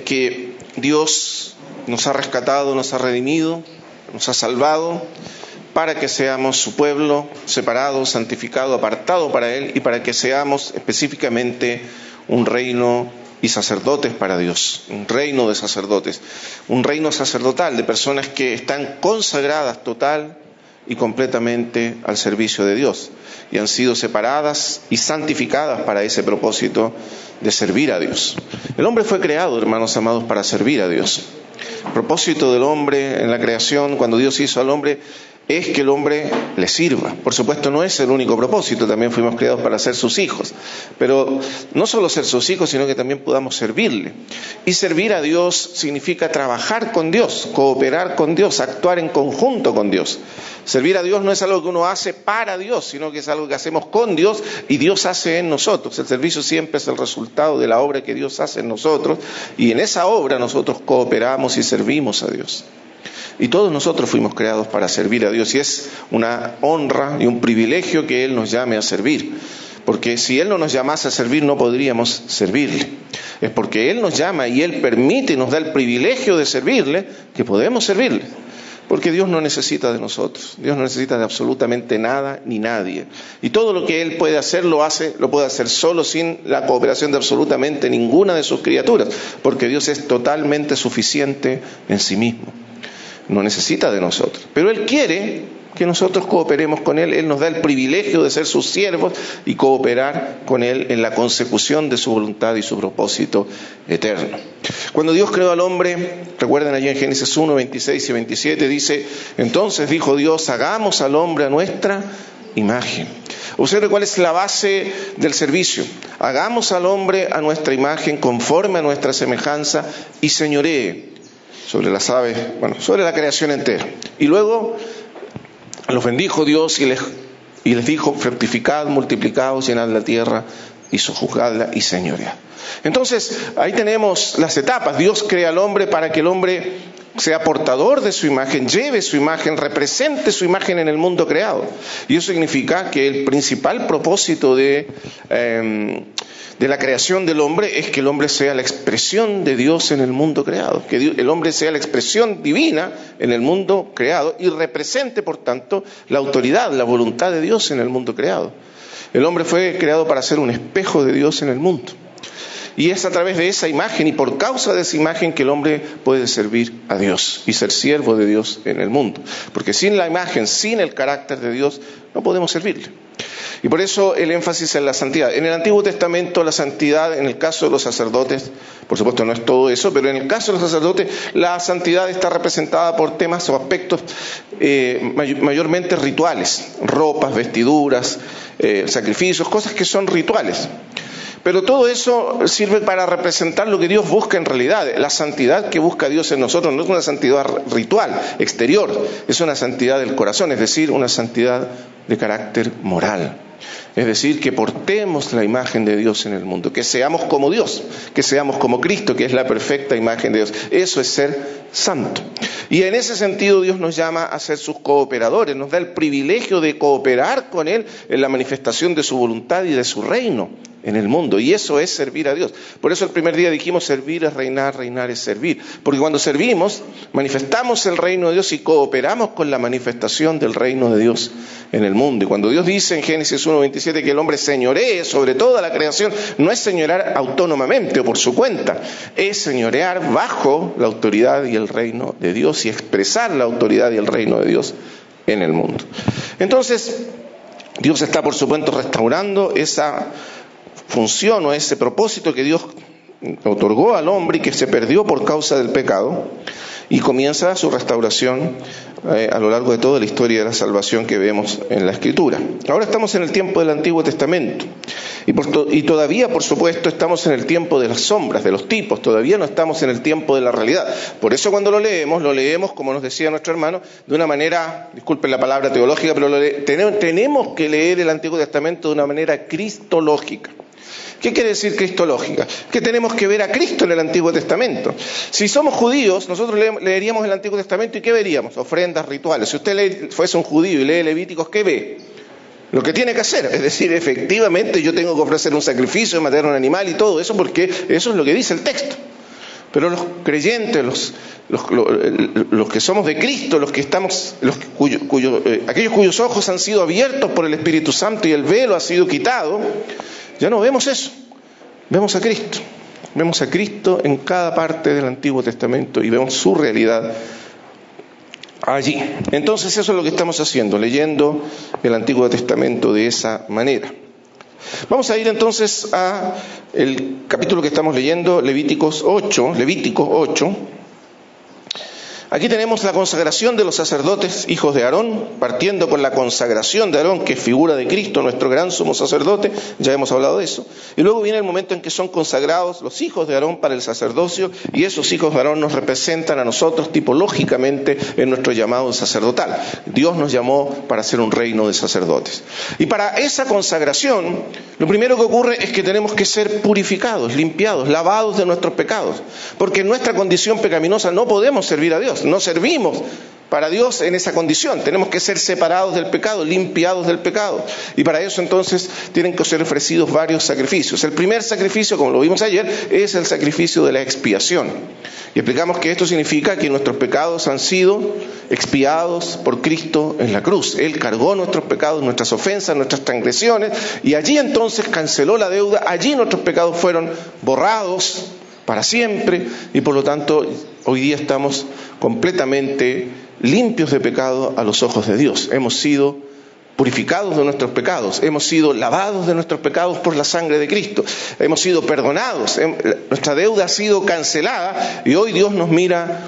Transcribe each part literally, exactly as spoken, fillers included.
que Dios nos ha rescatado, nos ha redimido, nos ha salvado, para que seamos su pueblo, separado, santificado, apartado para Él, y para que seamos específicamente un reino y sacerdotes para Dios, un reino de sacerdotes, un reino sacerdotal de personas que están consagradas total y completamente al servicio de Dios, y han sido separadas y santificadas para ese propósito de servir a Dios. El hombre fue creado, hermanos amados, para servir a Dios. El propósito del hombre en la creación, cuando Dios hizo al hombre, es que el hombre le sirva. Por supuesto, no es el único propósito, también fuimos creados para ser sus hijos. Pero no solo ser sus hijos, sino que también podamos servirle. Y servir a Dios significa trabajar con Dios, cooperar con Dios, actuar en conjunto con Dios. Servir a Dios no es algo que uno hace para Dios, sino que es algo que hacemos con Dios y Dios hace en nosotros. El servicio siempre es el resultado de la obra que Dios hace en nosotros, y en esa obra nosotros cooperamos y servimos a Dios. Y todos nosotros fuimos creados para servir a Dios, y es una honra y un privilegio que Él nos llame a servir, porque si Él no nos llamase a servir no podríamos servirle. Es porque Él nos llama y Él permite y nos da el privilegio de servirle que podemos servirle, porque Dios no necesita de nosotros, Dios no necesita de absolutamente nada ni nadie, y todo lo que Él puede hacer lo hace, lo puede hacer solo, sin la cooperación de absolutamente ninguna de sus criaturas, porque Dios es totalmente suficiente en sí mismo. No necesita de nosotros, pero Él quiere que nosotros cooperemos con Él. Él nos da el privilegio de ser sus siervos y cooperar con Él en la consecución de su voluntad y su propósito eterno. Cuando Dios creó al hombre, recuerden allí en Génesis uno, veintiséis y veintisiete, dice: entonces dijo Dios, hagamos al hombre a nuestra imagen. Observe cuál es la base del servicio. Hagamos al hombre a nuestra imagen, conforme a nuestra semejanza, y señoree sobre las aves, bueno, sobre la creación entera. Y luego los bendijo Dios y les, y les dijo: fructificad, multiplicaos, llenad la tierra y sojuzgadla y señoread. Entonces, ahí tenemos las etapas. Dios crea al hombre para que el hombre sea portador de su imagen, lleve su imagen, represente su imagen en el mundo creado. Y eso significa que el principal propósito de... Eh, de la creación del hombre es que el hombre sea la expresión de Dios en el mundo creado, que Dios, el hombre sea la expresión divina en el mundo creado y represente, por tanto, la autoridad, la voluntad de Dios en el mundo creado. El hombre fue creado para ser un espejo de Dios en el mundo. Y es a través de esa imagen y por causa de esa imagen que el hombre puede servir a Dios y ser siervo de Dios en el mundo. Porque sin la imagen, sin el carácter de Dios, no podemos servirle. Y por eso el énfasis en la santidad. En el Antiguo Testamento la santidad, en el caso de los sacerdotes, por supuesto no es todo eso, pero en el caso de los sacerdotes la santidad está representada por temas o aspectos eh, may- mayormente rituales, ropas, vestiduras, eh, sacrificios, cosas que son rituales. Pero todo eso sirve para representar lo que Dios busca en realidad. La santidad que busca Dios en nosotros no es una santidad ritual, exterior, es una santidad del corazón, es decir, una santidad de carácter moral. Es decir, que portemos la imagen de Dios en el mundo, que seamos como Dios, que seamos como Cristo, que es la perfecta imagen de Dios. Eso es ser santo. Y en ese sentido Dios nos llama a ser sus cooperadores, nos da el privilegio de cooperar con Él en la manifestación de su voluntad y de su reino en el mundo, y eso es servir a Dios. Por eso el primer día dijimos: servir es reinar, reinar es servir, porque cuando servimos manifestamos el reino de Dios y cooperamos con la manifestación del reino de Dios en el mundo. Y cuando Dios dice en Génesis uno veintisiete que el hombre señoree sobre toda la creación, no es señorear autónomamente o por su cuenta, es señorear bajo la autoridad y el reino de Dios y expresar la autoridad y el reino de Dios en el mundo. Entonces Dios está, por supuesto, restaurando esa función o ese propósito que Dios otorgó al hombre y que se perdió por causa del pecado, y comienza su restauración eh, a lo largo de toda la historia de la salvación que vemos en la Escritura. Ahora estamos en el tiempo del Antiguo Testamento y, por to- y todavía, por supuesto, estamos en el tiempo de las sombras, de los tipos, todavía no estamos en el tiempo de la realidad. Por eso cuando lo leemos, lo leemos, como nos decía nuestro hermano, de una manera, disculpen la palabra teológica, pero lo le- tenemos, tenemos que leer el Antiguo Testamento de una manera cristológica. ¿Qué quiere decir cristológica? Que tenemos que ver a Cristo en el Antiguo Testamento. Si somos judíos, nosotros le- leeríamos el Antiguo Testamento y ¿qué veríamos? Ofrendas, rituales. Si usted lee, fuese un judío y lee Levíticos, ¿qué ve? Lo que tiene que hacer, es decir, efectivamente yo tengo que ofrecer un sacrificio, matar a un animal y todo eso, porque eso es lo que dice el texto. Pero los creyentes, los, los, los, los que somos de Cristo, los que estamos, los cuyo, cuyo, eh, aquellos cuyos ojos han sido abiertos por el Espíritu Santo y el velo ha sido quitado, ya no vemos eso. Vemos a Cristo. Vemos a Cristo en cada parte del Antiguo Testamento y vemos su realidad allí. Entonces eso es lo que estamos haciendo, leyendo el Antiguo Testamento de esa manera. Vamos a ir entonces a el capítulo que estamos leyendo, Levíticos ocho, Levíticos ocho. Aquí tenemos la consagración de los sacerdotes, hijos de Aarón, partiendo con la consagración de Aarón, que es figura de Cristo, nuestro gran sumo sacerdote, ya hemos hablado de eso. Y luego viene el momento en que son consagrados los hijos de Aarón para el sacerdocio, y esos hijos de Aarón nos representan a nosotros tipológicamente en nuestro llamado sacerdotal. Dios nos llamó para ser un reino de sacerdotes. Y para esa consagración, lo primero que ocurre es que tenemos que ser purificados, limpiados, lavados de nuestros pecados, porque en nuestra condición pecaminosa no podemos servir a Dios. No servimos para Dios en esa condición. Tenemos que ser separados del pecado, limpiados del pecado. Y para eso entonces tienen que ser ofrecidos varios sacrificios. El primer sacrificio, como lo vimos ayer, es el sacrificio de la expiación. Y explicamos que esto significa que nuestros pecados han sido expiados por Cristo en la cruz. Él cargó nuestros pecados, nuestras ofensas, nuestras transgresiones, y allí entonces canceló la deuda. Allí nuestros pecados fueron borrados para siempre, y por lo tanto hoy día estamos completamente limpios de pecado a los ojos de Dios. Hemos sido purificados de nuestros pecados, hemos sido lavados de nuestros pecados por la sangre de Cristo, hemos sido perdonados, nuestra deuda ha sido cancelada y hoy Dios nos mira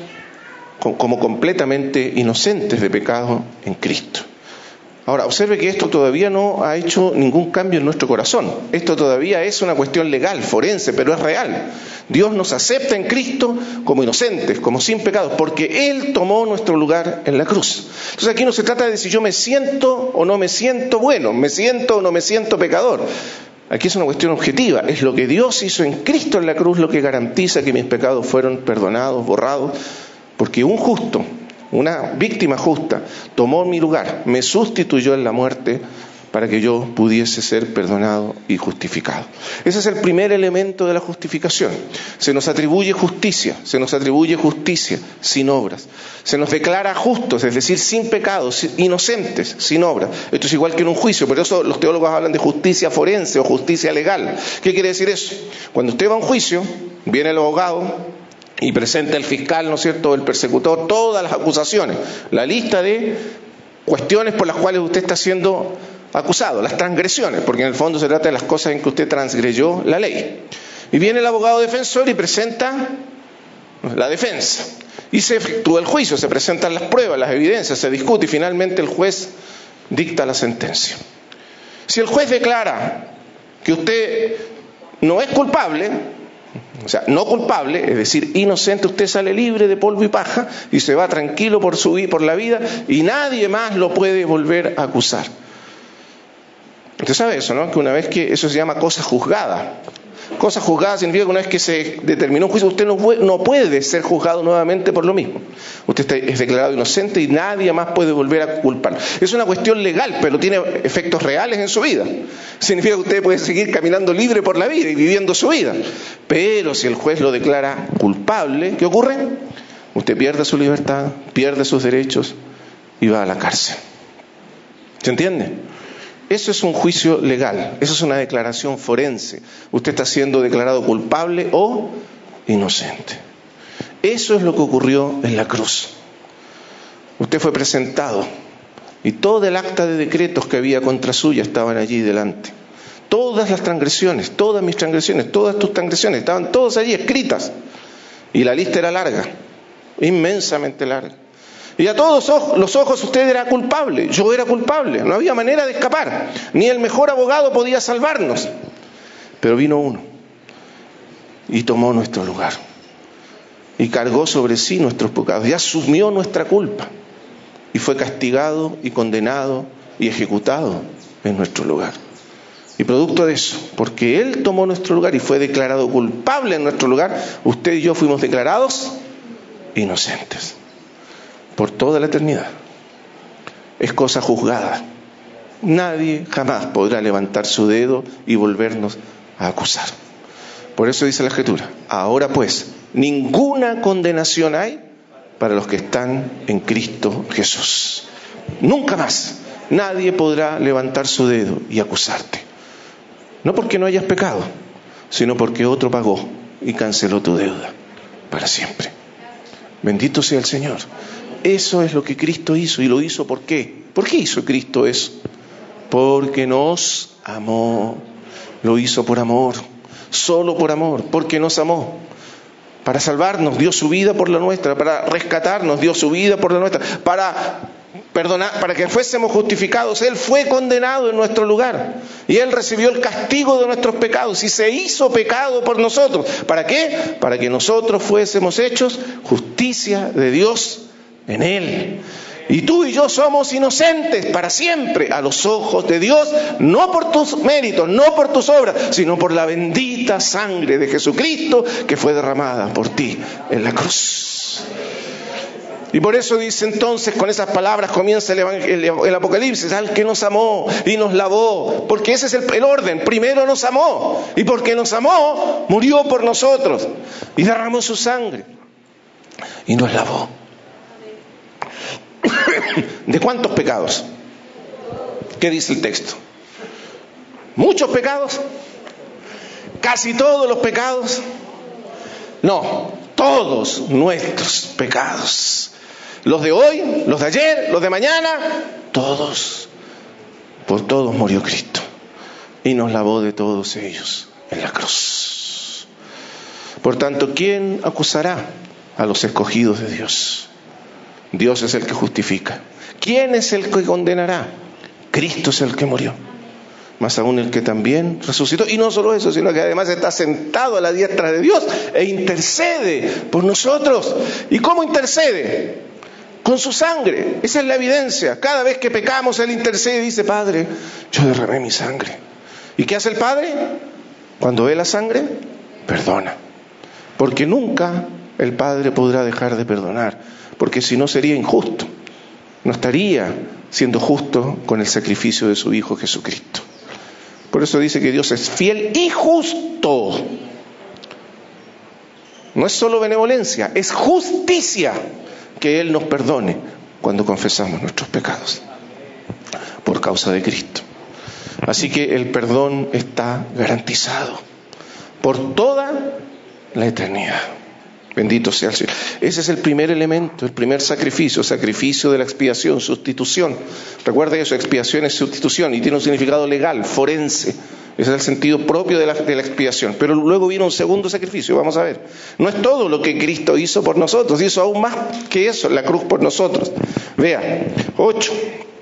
como completamente inocentes de pecado en Cristo. Ahora, observe que esto todavía no ha hecho ningún cambio en nuestro corazón. Esto todavía es una cuestión legal, forense, pero es real. Dios nos acepta en Cristo como inocentes, como sin pecados, porque Él tomó nuestro lugar en la cruz. Entonces aquí no se trata de si yo me siento o no me siento bueno, me siento o no me siento pecador. Aquí es una cuestión objetiva. Es lo que Dios hizo en Cristo en la cruz lo que garantiza que mis pecados fueron perdonados, borrados, porque un justo, una víctima justa, tomó mi lugar, me sustituyó en la muerte para que yo pudiese ser perdonado y justificado. Ese es el primer elemento de la justificación. Se nos atribuye justicia, se nos atribuye justicia sin obras. Se nos declara justos, es decir, sin pecados, inocentes, sin obras. Esto es igual que en un juicio, por eso los teólogos hablan de justicia forense o justicia legal. ¿Qué quiere decir eso? Cuando usted va a un juicio, viene el abogado y presenta el fiscal, ¿no es cierto?, el persecutor, todas las acusaciones, la lista de cuestiones por las cuales usted está siendo acusado, las transgresiones, porque en el fondo se trata de las cosas en que usted transgredió la ley. Y viene el abogado defensor y presenta la defensa. Y se efectúa el juicio, se presentan las pruebas, las evidencias, se discute y finalmente el juez dicta la sentencia. Si el juez declara que usted no es culpable, o sea, no culpable, es decir, inocente, usted sale libre de polvo y paja y se va tranquilo por su por la vida y nadie más lo puede volver a acusar. Usted sabe eso, ¿no? Que una vez que eso se llama cosa juzgada. Cosa juzgada significa que una vez que se determinó un juicio, usted no puede, no puede ser juzgado nuevamente por lo mismo. Usted está, es declarado inocente y nadie más puede volver a culpar. Es una cuestión legal, pero tiene efectos reales en su vida. Significa que usted puede seguir caminando libre por la vida y viviendo su vida. Pero si el juez lo declara culpable, ¿qué ocurre? Usted pierde su libertad, pierde sus derechos y va a la cárcel. ¿Se entiende? Eso es un juicio legal, eso es una declaración forense. Usted está siendo declarado culpable o inocente. Eso es lo que ocurrió en la cruz. Usted fue presentado y todo el acta de decretos que había contra suya estaban allí delante. Todas las transgresiones, todas mis transgresiones, todas tus transgresiones, estaban todas allí escritas. Y la lista era larga, inmensamente larga. Y a todos los ojos usted era culpable, yo era culpable, no había manera de escapar, ni el mejor abogado podía salvarnos. Pero vino uno y tomó nuestro lugar y cargó sobre sí nuestros pecados y asumió nuestra culpa y fue castigado y condenado y ejecutado en nuestro lugar. Y producto de eso, porque Él tomó nuestro lugar y fue declarado culpable en nuestro lugar, usted y yo fuimos declarados inocentes. Por toda la eternidad. Es cosa juzgada. Nadie jamás podrá levantar su dedo y volvernos a acusar. Por eso dice la Escritura: ahora pues, ninguna condenación hay para los que están en Cristo Jesús. Nunca más nadie podrá levantar su dedo y acusarte. No porque no hayas pecado, sino porque otro pagó y canceló tu deuda para siempre. Bendito sea el Señor. Eso es lo que Cristo hizo. ¿Y lo hizo por qué? ¿Por qué hizo Cristo eso? Porque nos amó. Lo hizo por amor. Solo por amor. Porque nos amó. Para salvarnos dio su vida por la nuestra. Para rescatarnos dio su vida por la nuestra. Para perdonar, para que fuésemos justificados. Él fue condenado en nuestro lugar. Y Él recibió el castigo de nuestros pecados. Y se hizo pecado por nosotros. ¿Para qué? Para que nosotros fuésemos hechos justicia de Dios en Él. Y tú y yo somos inocentes para siempre a los ojos de Dios, no por tus méritos, no por tus obras, sino por la bendita sangre de Jesucristo que fue derramada por ti en la cruz. Y por eso dice entonces, con esas palabras comienza el, el, el Apocalipsis: al que nos amó y nos lavó, porque ese es el, el orden. Primero nos amó, y porque nos amó, murió por nosotros y derramó su sangre y nos lavó. ¿De cuántos pecados? ¿Qué dice el texto? ¿Muchos pecados? ¿Casi todos los pecados? No, todos nuestros pecados. Los de hoy, los de ayer, los de mañana, todos. Por todos murió Cristo y nos lavó de todos ellos en la cruz. Por tanto, ¿quién acusará a los escogidos de Dios? Dios es el que justifica. ¿Quién es el que condenará? Cristo es el que murió, más aún el que también resucitó. Y no solo eso, sino que además está sentado a la diestra de Dios e intercede por nosotros. ¿Y cómo intercede? Con su sangre. Esa es la evidencia. Cada vez que pecamos, Él intercede y dice: Padre, yo derramé mi sangre. ¿Y qué hace el Padre? Cuando ve la sangre, perdona. Porque nunca el Padre podrá dejar de perdonar, porque si no sería injusto. No estaría siendo justo con el sacrificio de su Hijo Jesucristo. Por eso dice que Dios es fiel y justo. No es solo benevolencia, es justicia que Él nos perdone cuando confesamos nuestros pecados por causa de Cristo. Así que el perdón está garantizado por toda la eternidad. Bendito sea el Señor. Ese es el primer elemento, el primer sacrificio, sacrificio de la expiación, sustitución. Recuerda eso, expiación es sustitución y tiene un significado legal, forense. Ese es el sentido propio de la, de la expiación. Pero luego viene un segundo sacrificio, vamos a ver. No es todo lo que Cristo hizo por nosotros, hizo aún más que eso, la cruz por nosotros. Vea, ocho.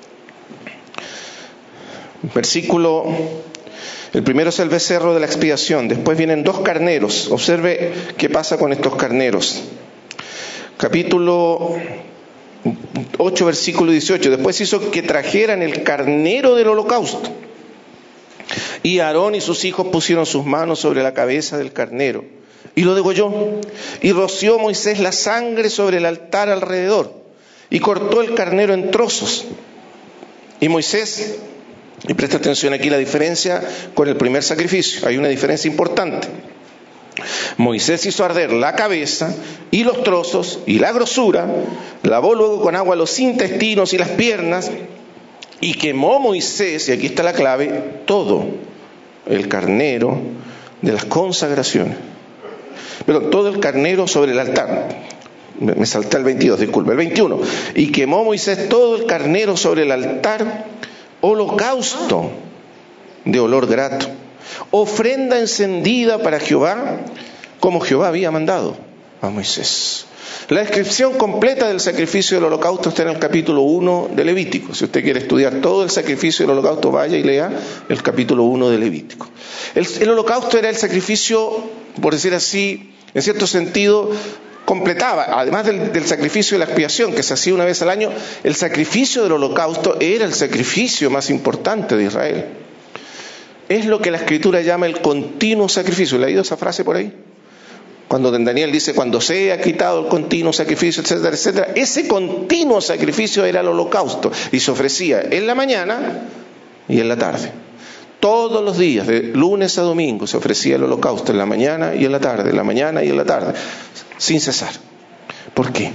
Versículo... El primero es el becerro de la expiación, después vienen dos carneros. Observe qué pasa con estos carneros. Capítulo ocho, versículo dieciocho. Después hizo que trajeran el carnero del holocausto. Y Aarón y sus hijos pusieron sus manos sobre la cabeza del carnero y lo degolló. Y roció Moisés la sangre sobre el altar alrededor y cortó el carnero en trozos. Y Moisés... Y presta atención aquí la diferencia con el primer sacrificio. Hay una diferencia importante. Moisés hizo arder la cabeza y los trozos y la grosura, lavó luego con agua los intestinos y las piernas, y quemó Moisés, y aquí está la clave, todo el carnero de las consagraciones. Pero todo el carnero sobre el altar. Me salté el veintidós, disculpe, el veintiuno. Y quemó Moisés todo el carnero sobre el altar, holocausto de olor grato, ofrenda encendida para Jehová, como Jehová había mandado a Moisés. La descripción completa del sacrificio del holocausto está en el capítulo uno de Levítico. Si usted quiere estudiar todo el sacrificio del holocausto, vaya y lea el capítulo uno de Levítico. El, el holocausto era el sacrificio, por decir así, en cierto sentido, completaba, además del, del sacrificio de la expiación que se hacía una vez al año, el sacrificio del holocausto era el sacrificio más importante de Israel. Es lo que la Escritura llama el continuo sacrificio. ¿Le ha leído esa frase por ahí? Cuando Daniel dice, cuando se ha quitado el continuo sacrificio, etcétera, etcétera. Ese continuo sacrificio era el holocausto y se ofrecía en la mañana y en la tarde. Todos los días, de lunes a domingo, se ofrecía el holocausto en la mañana y en la tarde, en la mañana y en la tarde, sin cesar. ¿Por qué?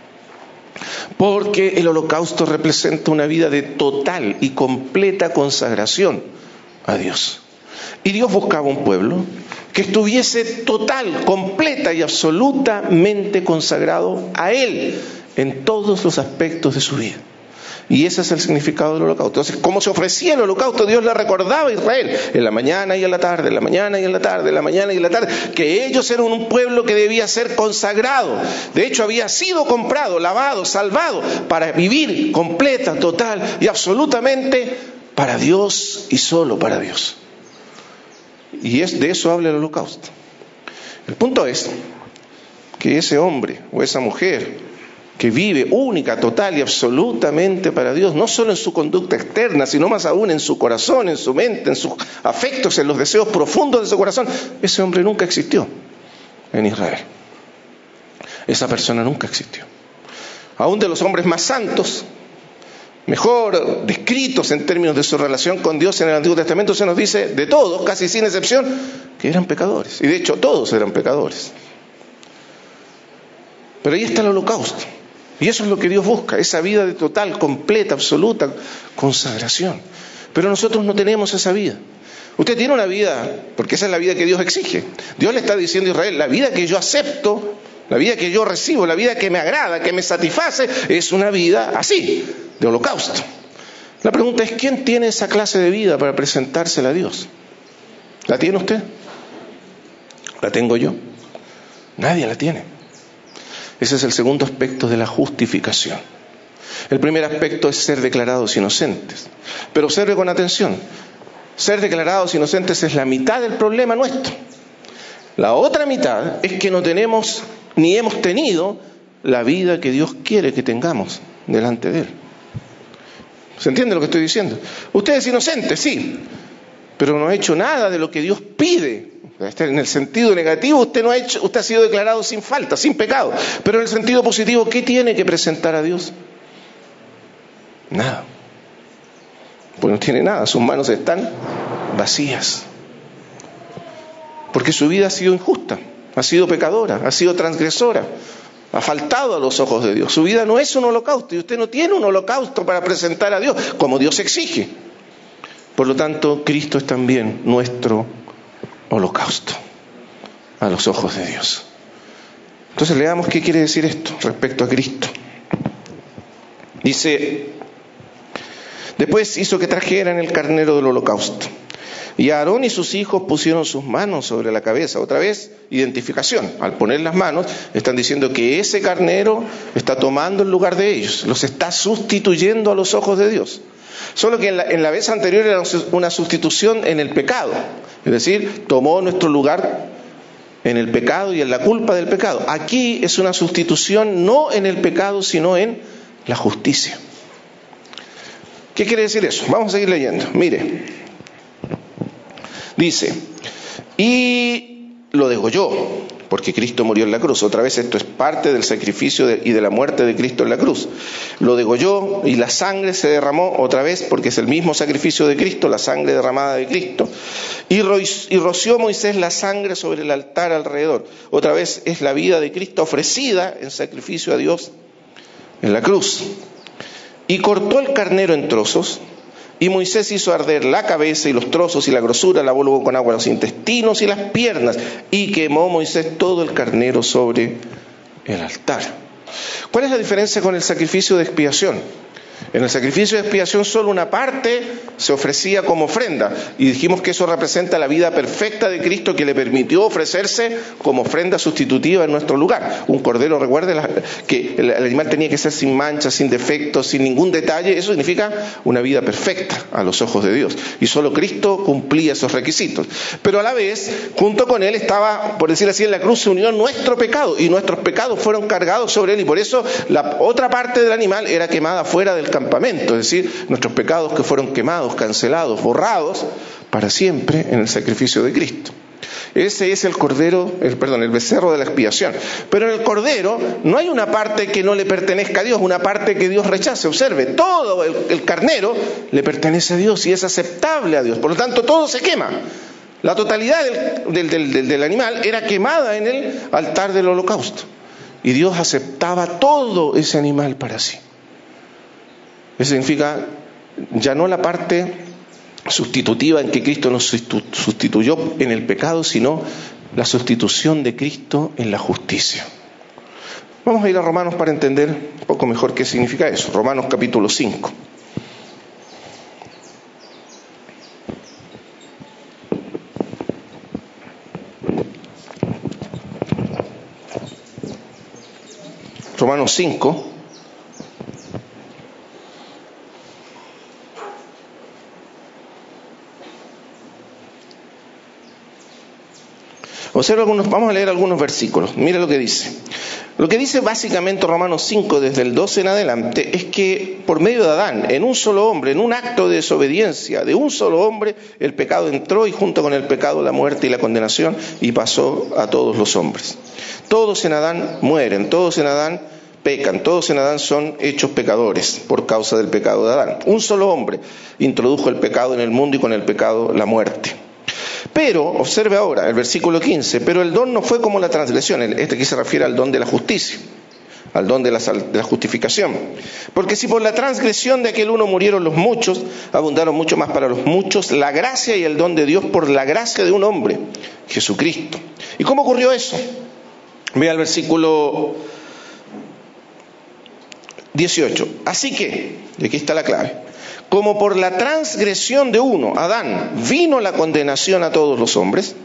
Porque el holocausto representa una vida de total y completa consagración a Dios. Y Dios buscaba un pueblo que estuviese total, completa y absolutamente consagrado a Él en todos los aspectos de su vida. Y ese es el significado del holocausto. Entonces, como se ofrecía el holocausto, Dios le recordaba a Israel en la mañana y en la tarde, en la mañana y en la tarde, en la mañana y en la tarde, que ellos eran un pueblo que debía ser consagrado. De hecho, había sido comprado, lavado, salvado, para vivir completa, total y absolutamente para Dios y solo para Dios. Y es, de eso habla el holocausto. El punto es que ese hombre o esa mujer que vive única, total y absolutamente para Dios, no solo en su conducta externa, sino más aún en su corazón, en su mente, en sus afectos, en los deseos profundos de su corazón, ese hombre nunca existió en Israel. Esa persona nunca existió. Aún de los hombres más santos, mejor descritos en términos de su relación con Dios en el Antiguo Testamento, se nos dice de todos, casi sin excepción, que eran pecadores. Y de hecho todos eran pecadores. Pero ahí está el holocausto. Y eso es lo que Dios busca, esa vida de total, completa, absoluta consagración. Pero nosotros no tenemos esa vida. Usted tiene una vida, porque esa es la vida que Dios exige. Dios le está diciendo a Israel, la vida que yo acepto, la vida que yo recibo, la vida que me agrada, que me satisface, es una vida así, de holocausto. La pregunta es, ¿quién tiene esa clase de vida para presentársela a Dios? ¿La tiene usted? ¿La tengo yo? Nadie la tiene. Ese es el segundo aspecto de la justificación. El primer aspecto es ser declarados inocentes. Pero observe con atención, ser declarados inocentes es la mitad del problema nuestro. La otra mitad es que no tenemos ni hemos tenido la vida que Dios quiere que tengamos delante de Él. ¿Se entiende lo que estoy diciendo? Usted es inocente, sí, pero no ha hecho nada de lo que Dios pide. En el sentido negativo, usted no ha hecho, usted ha sido declarado sin falta, sin pecado. Pero en el sentido positivo, ¿qué tiene que presentar a Dios? Nada. Pues no tiene nada, sus manos están vacías. Porque su vida ha sido injusta, ha sido pecadora, ha sido transgresora, ha faltado a los ojos de Dios. Su vida no es un holocausto y usted no tiene un holocausto para presentar a Dios, como Dios exige. Por lo tanto, Cristo es también nuestro holocausto a los ojos de Dios. Entonces leamos qué quiere decir esto respecto a Cristo. Dice, después hizo que trajeran el carnero del holocausto, y Aarón y sus hijos pusieron sus manos sobre la cabeza. Otra vez, identificación. Al poner las manos, están diciendo que ese carnero está tomando el lugar de ellos, los está sustituyendo a los ojos de Dios. Solo que en la, en la vez anterior era una sustitución en el pecado. Es decir, tomó nuestro lugar en el pecado y en la culpa del pecado. Aquí es una sustitución no en el pecado, sino en la justicia. ¿Qué quiere decir eso? Vamos a seguir leyendo. Mire, dice, y lo degolló, porque Cristo murió en la cruz. Otra vez esto es parte del sacrificio de, y de la muerte de Cristo en la cruz. Lo degolló y la sangre se derramó otra vez, porque es el mismo sacrificio de Cristo, la sangre derramada de Cristo. Y, ro- y roció Moisés la sangre sobre el altar alrededor. Otra vez es la vida de Cristo ofrecida en sacrificio a Dios en la cruz. Y cortó el carnero en trozos. Y Moisés hizo arder la cabeza y los trozos y la grosura, lavó luego con agua los intestinos y las piernas, y quemó Moisés todo el carnero sobre el altar. ¿Cuál es la diferencia con el sacrificio de expiación? En el sacrificio de expiación solo una parte se ofrecía como ofrenda, y dijimos que eso representa la vida perfecta de Cristo, que le permitió ofrecerse como ofrenda sustitutiva en nuestro lugar. Un cordero, recuerde que el animal tenía que ser sin manchas, sin defectos, sin ningún detalle. Eso significa una vida perfecta a los ojos de Dios, y solo Cristo cumplía esos requisitos. Pero a la vez, junto con Él estaba, por decir así, en la cruz se unió nuestro pecado, y nuestros pecados fueron cargados sobre Él, y por eso la otra parte del animal era quemada fuera del campamento, es decir, nuestros pecados que fueron quemados, cancelados, borrados para siempre en el sacrificio de Cristo. Ese es el cordero, el, perdón, el becerro de la expiación. Pero en el cordero no hay una parte que no le pertenezca a Dios, una parte que Dios rechace. Observe, todo el, el carnero le pertenece a Dios y es aceptable a Dios. Por lo tanto, todo se quema. La totalidad del, del, del, del animal era quemada en el altar del holocausto. Y Dios aceptaba todo ese animal para sí. Eso significa ya no la parte sustitutiva en que Cristo nos sustituyó en el pecado, sino la sustitución de Cristo en la justicia. Vamos a ir a Romanos para entender un poco mejor qué significa eso. Romanos capítulo cinco. Romanos cinco. Observa algunos, vamos a leer algunos versículos. Mira lo que dice. Lo que dice básicamente Romanos cinco, desde el doce en adelante, es que por medio de Adán, en un solo hombre, en un acto de desobediencia de un solo hombre, el pecado entró y junto con el pecado la muerte y la condenación, y pasó a todos los hombres. Todos en Adán mueren, todos en Adán pecan, todos en Adán son hechos pecadores por causa del pecado de Adán. Un solo hombre introdujo el pecado en el mundo y con el pecado la muerte. Pero, observe ahora el versículo quince, pero el don no fue como la transgresión. Este aquí se refiere al don de la justicia, al don de la, de la justificación. Porque si por la transgresión de aquel uno murieron los muchos, abundaron mucho más para los muchos la gracia y el don de Dios por la gracia de un hombre, Jesucristo. ¿Y cómo ocurrió eso? Vea el versículo dieciocho. Así que, y aquí está la clave, como por la transgresión de uno, Adán, vino la condenación a todos los hombres.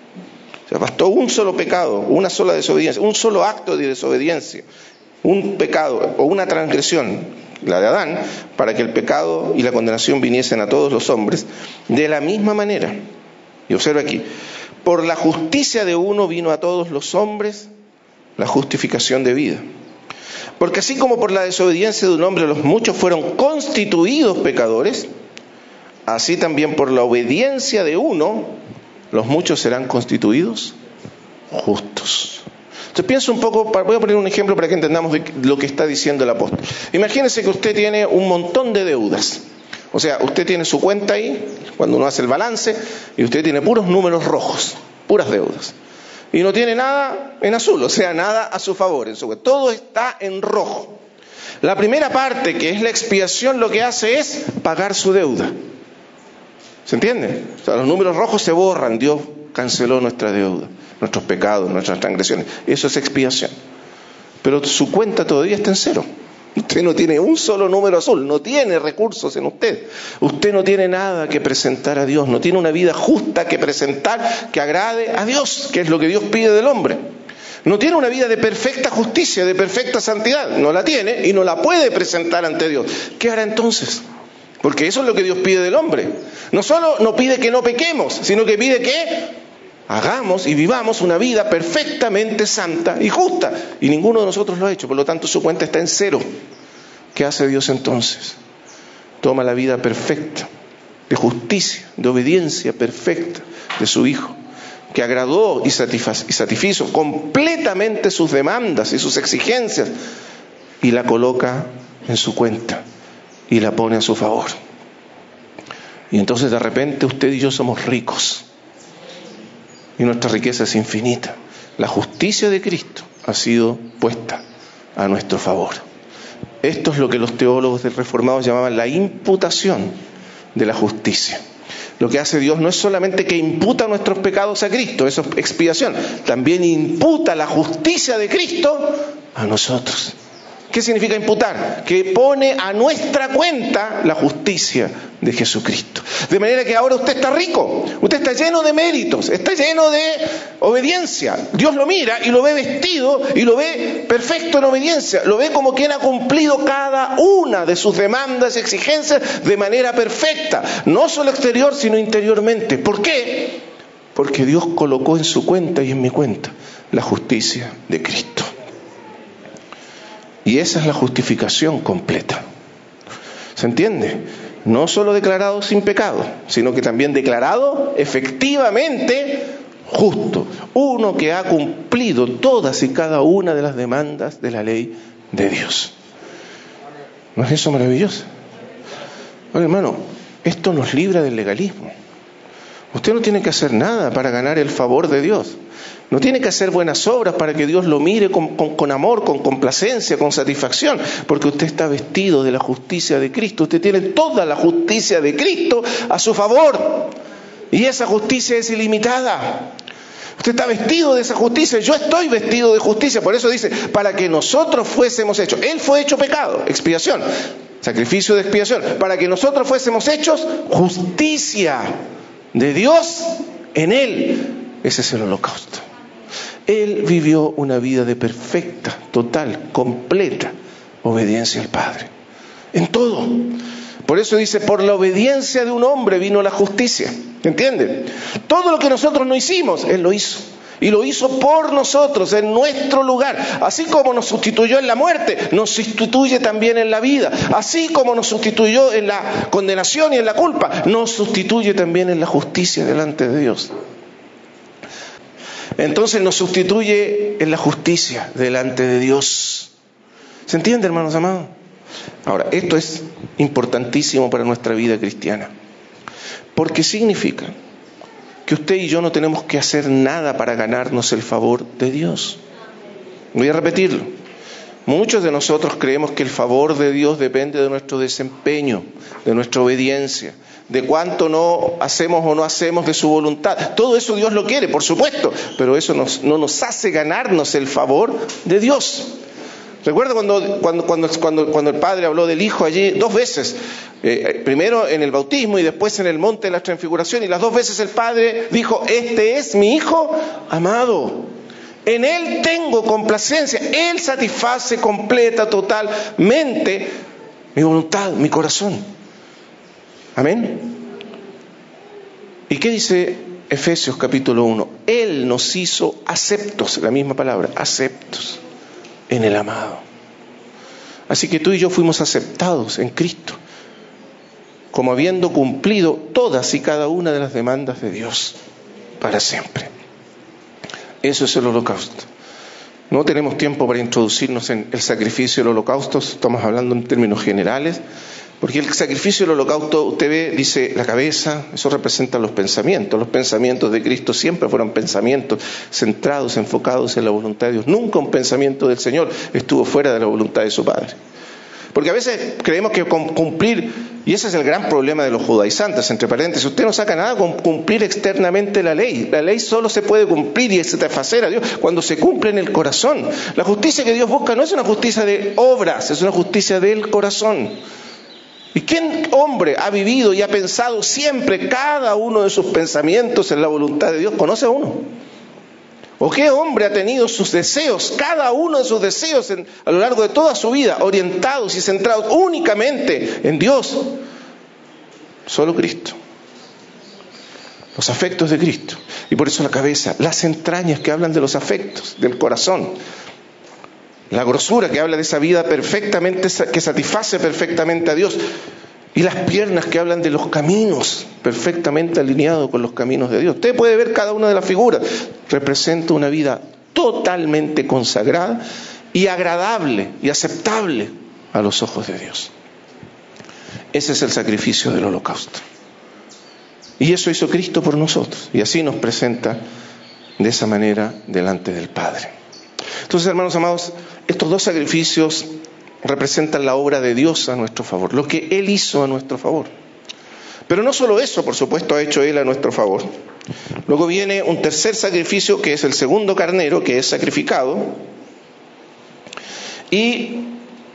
O sea, bastó un solo pecado, una sola desobediencia, un solo acto de desobediencia, un pecado o una transgresión, la de Adán, para que el pecado y la condenación viniesen a todos los hombres. De la misma manera, y observa aquí, por la justicia de uno vino a todos los hombres la justificación de vida. Porque así como por la desobediencia de un hombre los muchos fueron constituidos pecadores, así también por la obediencia de uno los muchos serán constituidos justos. Entonces piensa un poco, voy a poner un ejemplo para que entendamos lo que está diciendo el apóstol. Imagínese que usted tiene un montón de deudas. O sea, usted tiene su cuenta ahí, cuando uno hace el balance, y usted tiene puros números rojos, puras deudas. Y no tiene nada en azul, o sea, nada a su favor. En su cuenta. Todo está en rojo. La primera parte, que es la expiación, lo que hace es pagar su deuda. ¿Se entiende? O sea, los números rojos se borran. Dios canceló nuestra deuda, nuestros pecados, nuestras transgresiones. Eso es expiación. Pero su cuenta todavía está en cero. Usted no tiene un solo número azul, no tiene recursos en usted. Usted no tiene nada que presentar a Dios, no tiene una vida justa que presentar que agrade a Dios, que es lo que Dios pide del hombre. No tiene una vida de perfecta justicia, de perfecta santidad, no la tiene y no la puede presentar ante Dios. ¿Qué hará entonces? Porque eso es lo que Dios pide del hombre. No solo no pide que no pequemos, sino que pide que hagamos y vivamos una vida perfectamente santa y justa. Y ninguno de nosotros lo ha hecho, por lo tanto su cuenta está en cero. ¿Qué hace Dios entonces? Toma la vida perfecta, de justicia, de obediencia perfecta de su Hijo, que agradó y satisfizo completamente sus demandas y sus exigencias, y la coloca en su cuenta y la pone a su favor. Y entonces de repente usted y yo somos ricos. Y nuestra riqueza es infinita. La justicia de Cristo ha sido puesta a nuestro favor. Esto es lo que los teólogos reformados llamaban la imputación de la justicia. Lo que hace Dios no es solamente que imputa nuestros pecados a Cristo, eso es expiación, también imputa la justicia de Cristo a nosotros. ¿Qué significa imputar? Que pone a nuestra cuenta la justicia de Jesucristo. De manera que ahora usted está rico, usted está lleno de méritos, está lleno de obediencia. Dios lo mira y lo ve vestido y lo ve perfecto en obediencia. Lo ve como quien ha cumplido cada una de sus demandas y exigencias de manera perfecta. No solo exterior, sino interiormente. ¿Por qué? Porque Dios colocó en su cuenta y en mi cuenta la justicia de Cristo. Y esa es la justificación completa. ¿Se entiende? No solo declarado sin pecado, sino que también declarado efectivamente justo, uno que ha cumplido todas y cada una de las demandas de la ley de Dios. ¿No es eso maravilloso? Bueno, hermano, esto nos libra del legalismo. Usted no tiene que hacer nada para ganar el favor de Dios. No tiene que hacer buenas obras para que Dios lo mire con, con, con amor, con complacencia, con satisfacción, porque usted está vestido de la justicia de Cristo. Usted tiene toda la justicia de Cristo a su favor. Y esa justicia es ilimitada. Usted está vestido de esa justicia. Yo estoy vestido de justicia. Por eso dice, para que nosotros fuésemos hechos. Él fue hecho pecado, expiación, sacrificio de expiación. Para que nosotros fuésemos hechos justicia de Dios en Él. Ese es el holocausto. Él vivió una vida de perfecta, total, completa obediencia al Padre. En todo. Por eso dice, por la obediencia de un hombre vino la justicia. ¿Entienden? Todo lo que nosotros no hicimos, Él lo hizo. Y lo hizo por nosotros, en nuestro lugar. Así como nos sustituyó en la muerte, nos sustituye también en la vida. Así como nos sustituyó en la condenación y en la culpa, nos sustituye también en la justicia delante de Dios. Entonces nos sustituye en la justicia delante de Dios. ¿Se entiende, hermanos amados? Ahora, esto es importantísimo para nuestra vida cristiana, porque significa que usted y yo no tenemos que hacer nada para ganarnos el favor de Dios. Voy a repetirlo. Muchos de nosotros creemos que el favor de Dios depende de nuestro desempeño, de nuestra obediencia, de cuánto no hacemos o no hacemos de su voluntad. Todo eso Dios lo quiere, por supuesto, pero eso nos, no nos hace ganarnos el favor de Dios. Recuerda cuando, cuando, cuando, cuando, cuando el Padre habló del Hijo allí dos veces, eh, primero en el bautismo y después en el monte de la transfiguración, y las dos veces el Padre dijo, este es mi Hijo amado, en Él tengo complacencia, Él satisface completa, totalmente mi voluntad, mi corazón. Amén. ¿Y qué dice Efesios capítulo uno? Él nos hizo aceptos, la misma palabra, aceptos en el amado. Así que tú y yo fuimos aceptados en Cristo, como habiendo cumplido todas y cada una de las demandas de Dios para siempre. Eso es el holocausto. No tenemos tiempo para introducirnos en el sacrificio del holocausto, estamos hablando en términos generales, porque el sacrificio del holocausto, usted ve, dice la cabeza, eso representa los pensamientos. Los pensamientos de Cristo siempre fueron pensamientos centrados, enfocados en la voluntad de Dios. Nunca un pensamiento del Señor estuvo fuera de la voluntad de su Padre. Porque a veces creemos que con cumplir, y ese es el gran problema de los judaizantes, entre paréntesis, usted no saca nada con cumplir externamente la ley. La ley solo se puede cumplir y satisfacer a Dios cuando se cumple en el corazón. La justicia que Dios busca no es una justicia de obras, es una justicia del corazón. ¿Y quién hombre ha vivido y ha pensado siempre cada uno de sus pensamientos en la voluntad de Dios? ¿Conoce a uno? ¿O qué hombre ha tenido sus deseos, cada uno de sus deseos en, a lo largo de toda su vida, orientados y centrados únicamente en Dios? Solo Cristo. Los afectos de Cristo. Y por eso la cabeza, las entrañas que hablan de los afectos, del corazón. La grosura que habla de esa vida perfectamente, que satisface perfectamente a Dios. Y las piernas que hablan de los caminos, perfectamente alineados con los caminos de Dios. Usted puede ver cada una de las figuras. Representa una vida totalmente consagrada y agradable y aceptable a los ojos de Dios. Ese es el sacrificio del holocausto. Y eso hizo Cristo por nosotros. Y así nos presenta de esa manera delante del Padre. Entonces, hermanos amados, estos dos sacrificios representan la obra de Dios a nuestro favor, lo que Él hizo a nuestro favor. Pero no solo eso, por supuesto, ha hecho Él a nuestro favor. Luego viene un tercer sacrificio, que es el segundo carnero, que es sacrificado. Y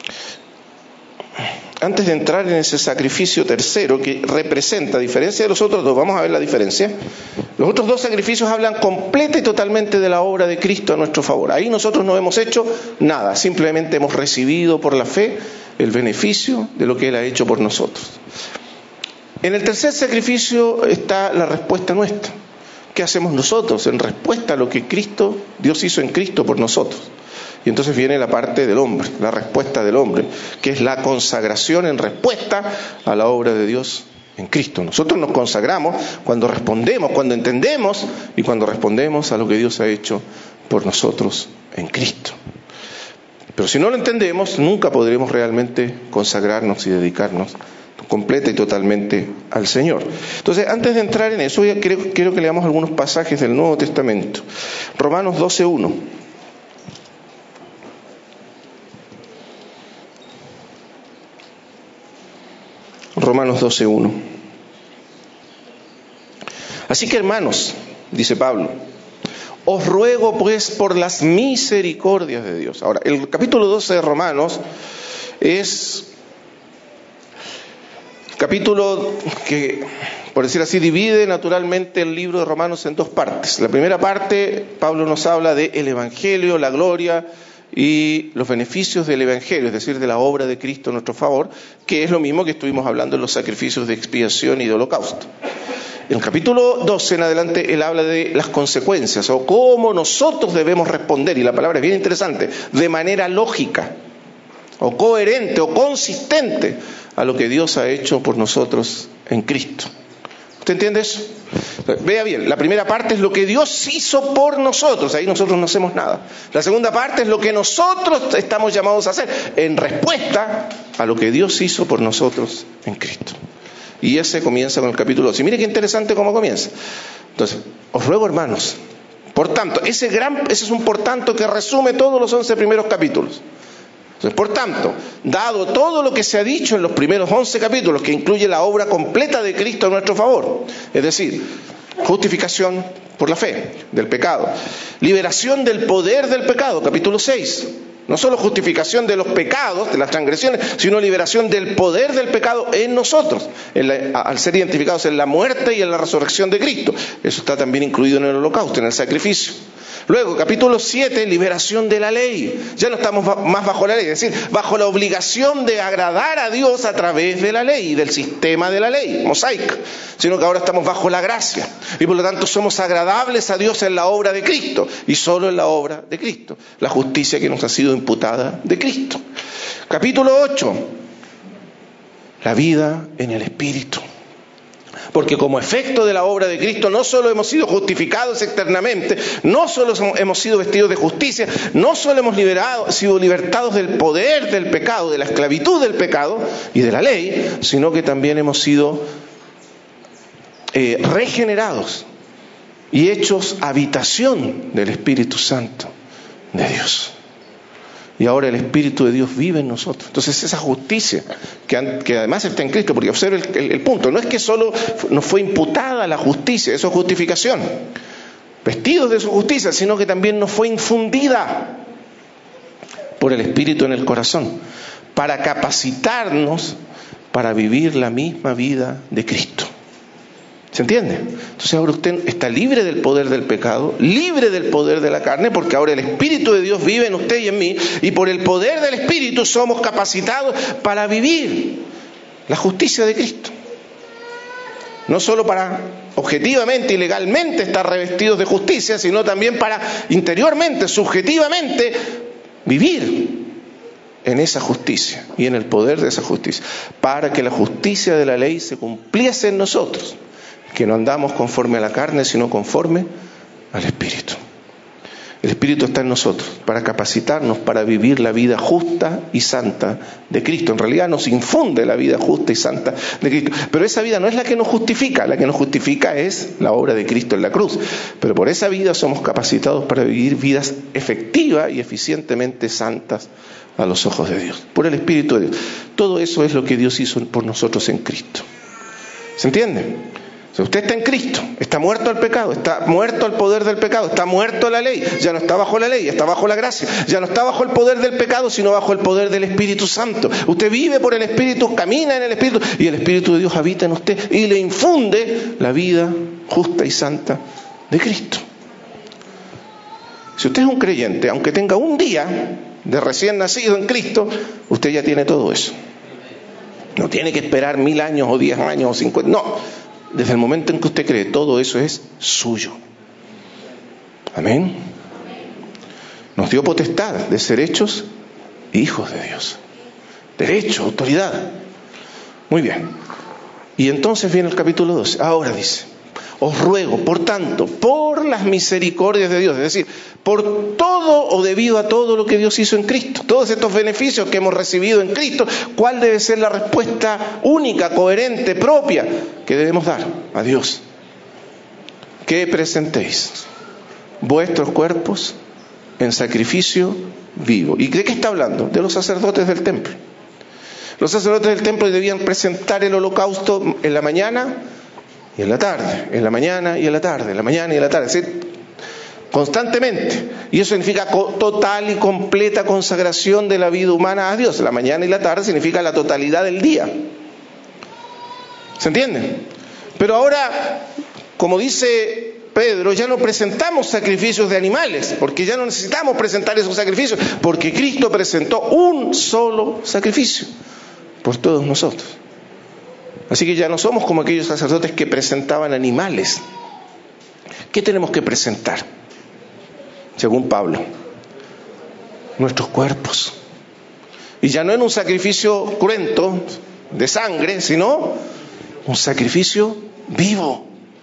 antes de entrar en ese sacrificio tercero, que representa, a diferencia de los otros dos, vamos a ver la diferencia. Los otros dos sacrificios hablan completa y totalmente de la obra de Cristo a nuestro favor. Ahí nosotros no hemos hecho nada, simplemente hemos recibido por la fe el beneficio de lo que Él ha hecho por nosotros. En el tercer sacrificio está la respuesta nuestra. ¿Qué hacemos nosotros en respuesta a lo que Cristo, Dios hizo en Cristo por nosotros? Y entonces viene la parte del hombre, la respuesta del hombre, que es la consagración en respuesta a la obra de Dios en Cristo. Nosotros nos consagramos cuando respondemos, cuando entendemos y cuando respondemos a lo que Dios ha hecho por nosotros en Cristo. Pero si no lo entendemos, nunca podremos realmente consagrarnos y dedicarnos completa y totalmente al Señor. Entonces, antes de entrar en eso, quiero, quiero que leamos algunos pasajes del Nuevo Testamento. Romanos doce uno. Romanos doce uno. Así que, hermanos, dice Pablo, os ruego pues por las misericordias de Dios. Ahora, el capítulo doce de Romanos es capítulo que, por decir así, divide naturalmente el libro de Romanos en dos partes. La primera parte, Pablo nos habla del Evangelio, la gloria y los beneficios del Evangelio, es decir, de la obra de Cristo a nuestro favor, que es lo mismo que estuvimos hablando en los sacrificios de expiación y de holocausto. En el capítulo doce en adelante, él habla de las consecuencias, o cómo nosotros debemos responder, y la palabra es bien interesante, de manera lógica, o coherente, o consistente a lo que Dios ha hecho por nosotros en Cristo. ¿Usted entiende eso? Vea bien, la primera parte es lo que Dios hizo por nosotros, ahí nosotros no hacemos nada. La segunda parte es lo que nosotros estamos llamados a hacer en respuesta a lo que Dios hizo por nosotros en Cristo. Y ese comienza con el capítulo doce. Y mire qué interesante cómo comienza. Entonces, os ruego, hermanos, por tanto, ese gran, ese es un por tanto que resume todos los once primeros capítulos. Entonces, por tanto, dado todo lo que se ha dicho en los primeros once capítulos, que incluye la obra completa de Cristo a nuestro favor, es decir, justificación por la fe del pecado, liberación del poder del pecado, capítulo seis, no solo justificación de los pecados, de las transgresiones, sino liberación del poder del pecado en nosotros, en la, al ser identificados en la muerte y en la resurrección de Cristo. Eso está también incluido en el holocausto, en el sacrificio. Luego, capítulo siete, liberación de la ley. Ya no estamos más bajo la ley, es decir, bajo la obligación de agradar a Dios a través de la ley, del sistema de la ley mosaica, sino que ahora estamos bajo la gracia. Y por lo tanto somos agradables a Dios en la obra de Cristo, y solo en la obra de Cristo, la justicia que nos ha sido imputada de Cristo. Capítulo ocho, la vida en el Espíritu. Porque como efecto de la obra de Cristo no solo hemos sido justificados externamente, no solo hemos sido vestidos de justicia, no solo hemos liberado, sido libertados del poder del pecado, de la esclavitud del pecado y de la ley, sino que también hemos sido eh, regenerados y hechos habitación del Espíritu Santo de Dios. Y ahora el Espíritu de Dios vive en nosotros. Entonces esa justicia, que, que además está en Cristo, porque observe el, el, el punto, no es que solo nos fue imputada la justicia, eso es justificación, vestidos de su justicia, sino que también nos fue infundida por el Espíritu en el corazón, para capacitarnos para vivir la misma vida de Cristo. ¿Se entiende? Entonces ahora usted está libre del poder del pecado, libre del poder de la carne, porque ahora el Espíritu de Dios vive en usted y en mí, y por el poder del Espíritu somos capacitados para vivir la justicia de Cristo. No solo para objetivamente y legalmente estar revestidos de justicia, sino también para interiormente, subjetivamente, vivir en esa justicia y en el poder de esa justicia, para que la justicia de la ley se cumpliese en nosotros, que no andamos conforme a la carne, sino conforme al Espíritu. El Espíritu está en nosotros para capacitarnos para vivir la vida justa y santa de Cristo. En realidad nos infunde la vida justa y santa de Cristo. Pero esa vida no es la que nos justifica, la que nos justifica es la obra de Cristo en la cruz. Pero por esa vida somos capacitados para vivir vidas efectivas y eficientemente santas a los ojos de Dios, por el Espíritu de Dios. Todo eso es lo que Dios hizo por nosotros en Cristo. ¿Se entiende? Usted está en Cristo, está muerto al pecado, está muerto al poder del pecado, está muerto a la ley, ya no está bajo la ley, está bajo la gracia, ya no está bajo el poder del pecado, sino bajo el poder del Espíritu Santo. Usted vive por el Espíritu, camina en el Espíritu, y el Espíritu de Dios habita en usted y le infunde la vida justa y santa de Cristo. Si usted es un creyente, aunque tenga un día de recién nacido en Cristo, usted ya tiene todo eso. No tiene que esperar mil años o diez años o cincuenta, no. Desde el momento en que usted cree, todo eso es suyo. Amén. Nos dio potestad de ser hechos hijos de Dios. Derecho, autoridad. Muy bien. Y entonces viene el capítulo doce. Ahora dice: os ruego, por tanto, por las misericordias de Dios, es decir, por todo o debido a todo lo que Dios hizo en Cristo, todos estos beneficios que hemos recibido en Cristo, ¿cuál debe ser la respuesta única, coherente, propia que debemos dar a Dios? Que presentéis vuestros cuerpos en sacrificio vivo. ¿Y de qué está hablando? De los sacerdotes del templo. Los sacerdotes del templo debían presentar el holocausto en la mañana y en la tarde, en la mañana y en la tarde, en la mañana y en la tarde, es decir, constantemente. Y eso significa total y completa consagración de la vida humana a Dios. La mañana y la tarde significa la totalidad del día. ¿Se entiende? Pero ahora, como dice Pedro, ya no presentamos sacrificios de animales, porque ya no necesitamos presentar esos sacrificios, porque Cristo presentó un solo sacrificio por todos nosotros. Así que ya no somos como aquellos sacerdotes que presentaban animales. ¿Qué tenemos que presentar? Según Pablo, nuestros cuerpos. Y ya no en un sacrificio cruento de sangre, sino un sacrificio vivo.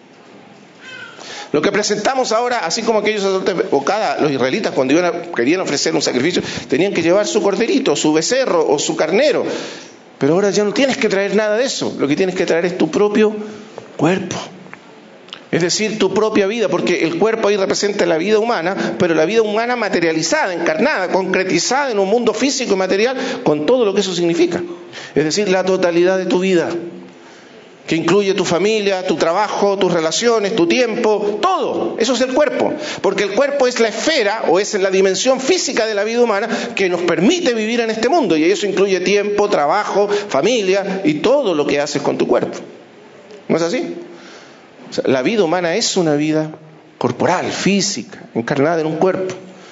Lo que presentamos ahora, así como aquellos sacerdotes, o cada, los israelitas cuando iban a, querían ofrecer un sacrificio, tenían que llevar su corderito, su becerro o su carnero. Pero ahora ya no tienes que traer nada de eso. Lo que tienes que traer es tu propio cuerpo. Es decir, tu propia vida, porque el cuerpo ahí representa la vida humana, pero la vida humana materializada, encarnada, concretizada en un mundo físico y material, con todo lo que eso significa. Es decir, la totalidad de tu vida, que incluye tu familia, tu trabajo, tus relaciones, tu tiempo, todo. Eso es el cuerpo, porque el cuerpo es la esfera o es la dimensión física de la vida humana que nos permite vivir en este mundo, y eso incluye tiempo, trabajo, familia y todo lo que haces con tu cuerpo. ¿No es así? O sea, la vida humana es una vida corporal, física, encarnada en un cuerpo.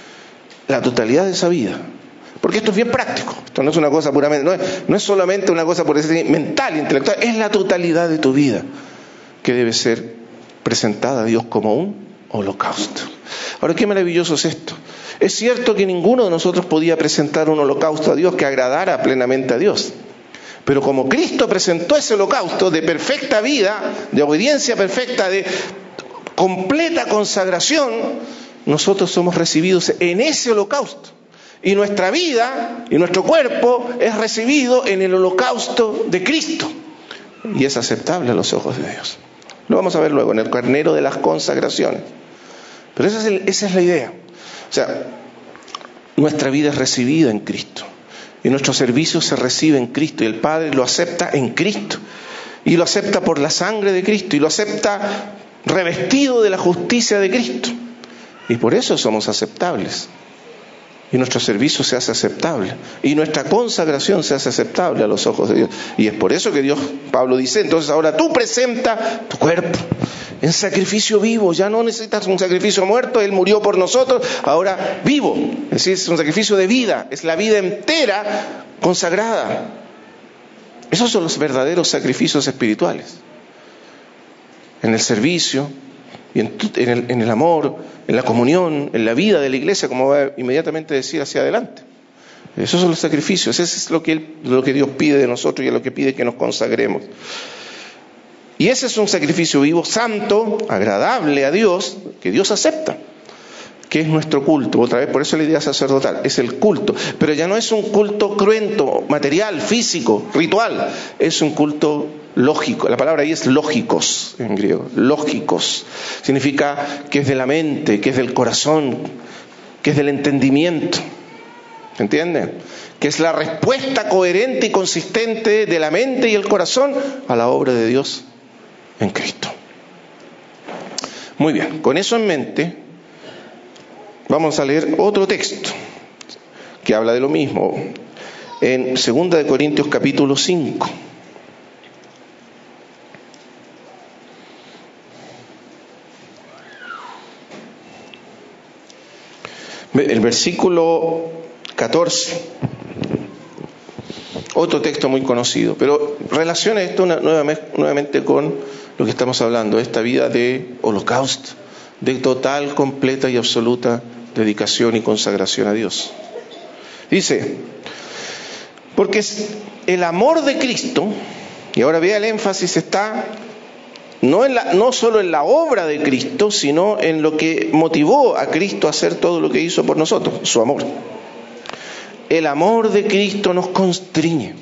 La totalidad de esa vida. Porque esto es bien práctico, esto no es una cosa puramente, no es, no es solamente una cosa por decir mental, intelectual, es la totalidad de tu vida que debe ser presentada a Dios como un holocausto. Ahora, qué maravilloso es esto. Es cierto que ninguno de nosotros podía presentar un holocausto a Dios que agradara plenamente a Dios. Pero como Cristo presentó ese holocausto de perfecta vida, de obediencia perfecta, de completa consagración, nosotros somos recibidos en ese holocausto. Y nuestra vida y nuestro cuerpo es recibido en el holocausto de Cristo. Y es aceptable a los ojos de Dios. Lo vamos a ver luego en el carnero de las consagraciones. Pero esa es, el, esa es la idea. O sea, nuestra vida es recibida en Cristo. Y nuestro servicio se recibe en Cristo. Y el Padre lo acepta en Cristo. Y lo acepta por la sangre de Cristo. Y lo acepta revestido de la justicia de Cristo. Y por eso somos aceptables. Y nuestro servicio se hace aceptable. Y nuestra consagración se hace aceptable a los ojos de Dios. Y es por eso que Dios, Pablo dice, entonces ahora tú presenta tu cuerpo en sacrificio vivo. Ya no necesitas un sacrificio muerto, Él murió por nosotros, ahora vivo. Es decir, es un sacrificio de vida, es la vida entera consagrada. Esos son los verdaderos sacrificios espirituales. En el servicio, y en, en, el, en el amor, en la comunión, en la vida de la iglesia, como va a inmediatamente decir hacia adelante. Esos son los sacrificios, eso es lo que, él, lo que Dios pide de nosotros y es lo que pide que nos consagremos. Y ese es un sacrificio vivo, santo, agradable a Dios, que Dios acepta, que es nuestro culto. Otra vez, por eso la idea sacerdotal, es el culto. Pero ya no es un culto cruento, material, físico, ritual, es un culto lógico. La palabra ahí es lógicos en griego, lógicos. Significa que es de la mente, que es del corazón, que es del entendimiento. ¿Se entiende? Que es la respuesta coherente y consistente de la mente y el corazón a la obra de Dios en Cristo. Muy bien, con eso en mente, vamos a leer otro texto que habla de lo mismo. En segunda de Corintios capítulo cinco. El versículo catorce, otro texto muy conocido, pero relaciona esto una, nuevamente, nuevamente con lo que estamos hablando, esta vida de holocausto, de total, completa y absoluta dedicación y consagración a Dios. Dice, porque el amor de Cristo Y ahora vea, el énfasis está no, en la, no solo en la obra de Cristo, sino en lo que motivó a Cristo a hacer todo lo que hizo por nosotros, su amor. El amor de Cristo nos constriñe.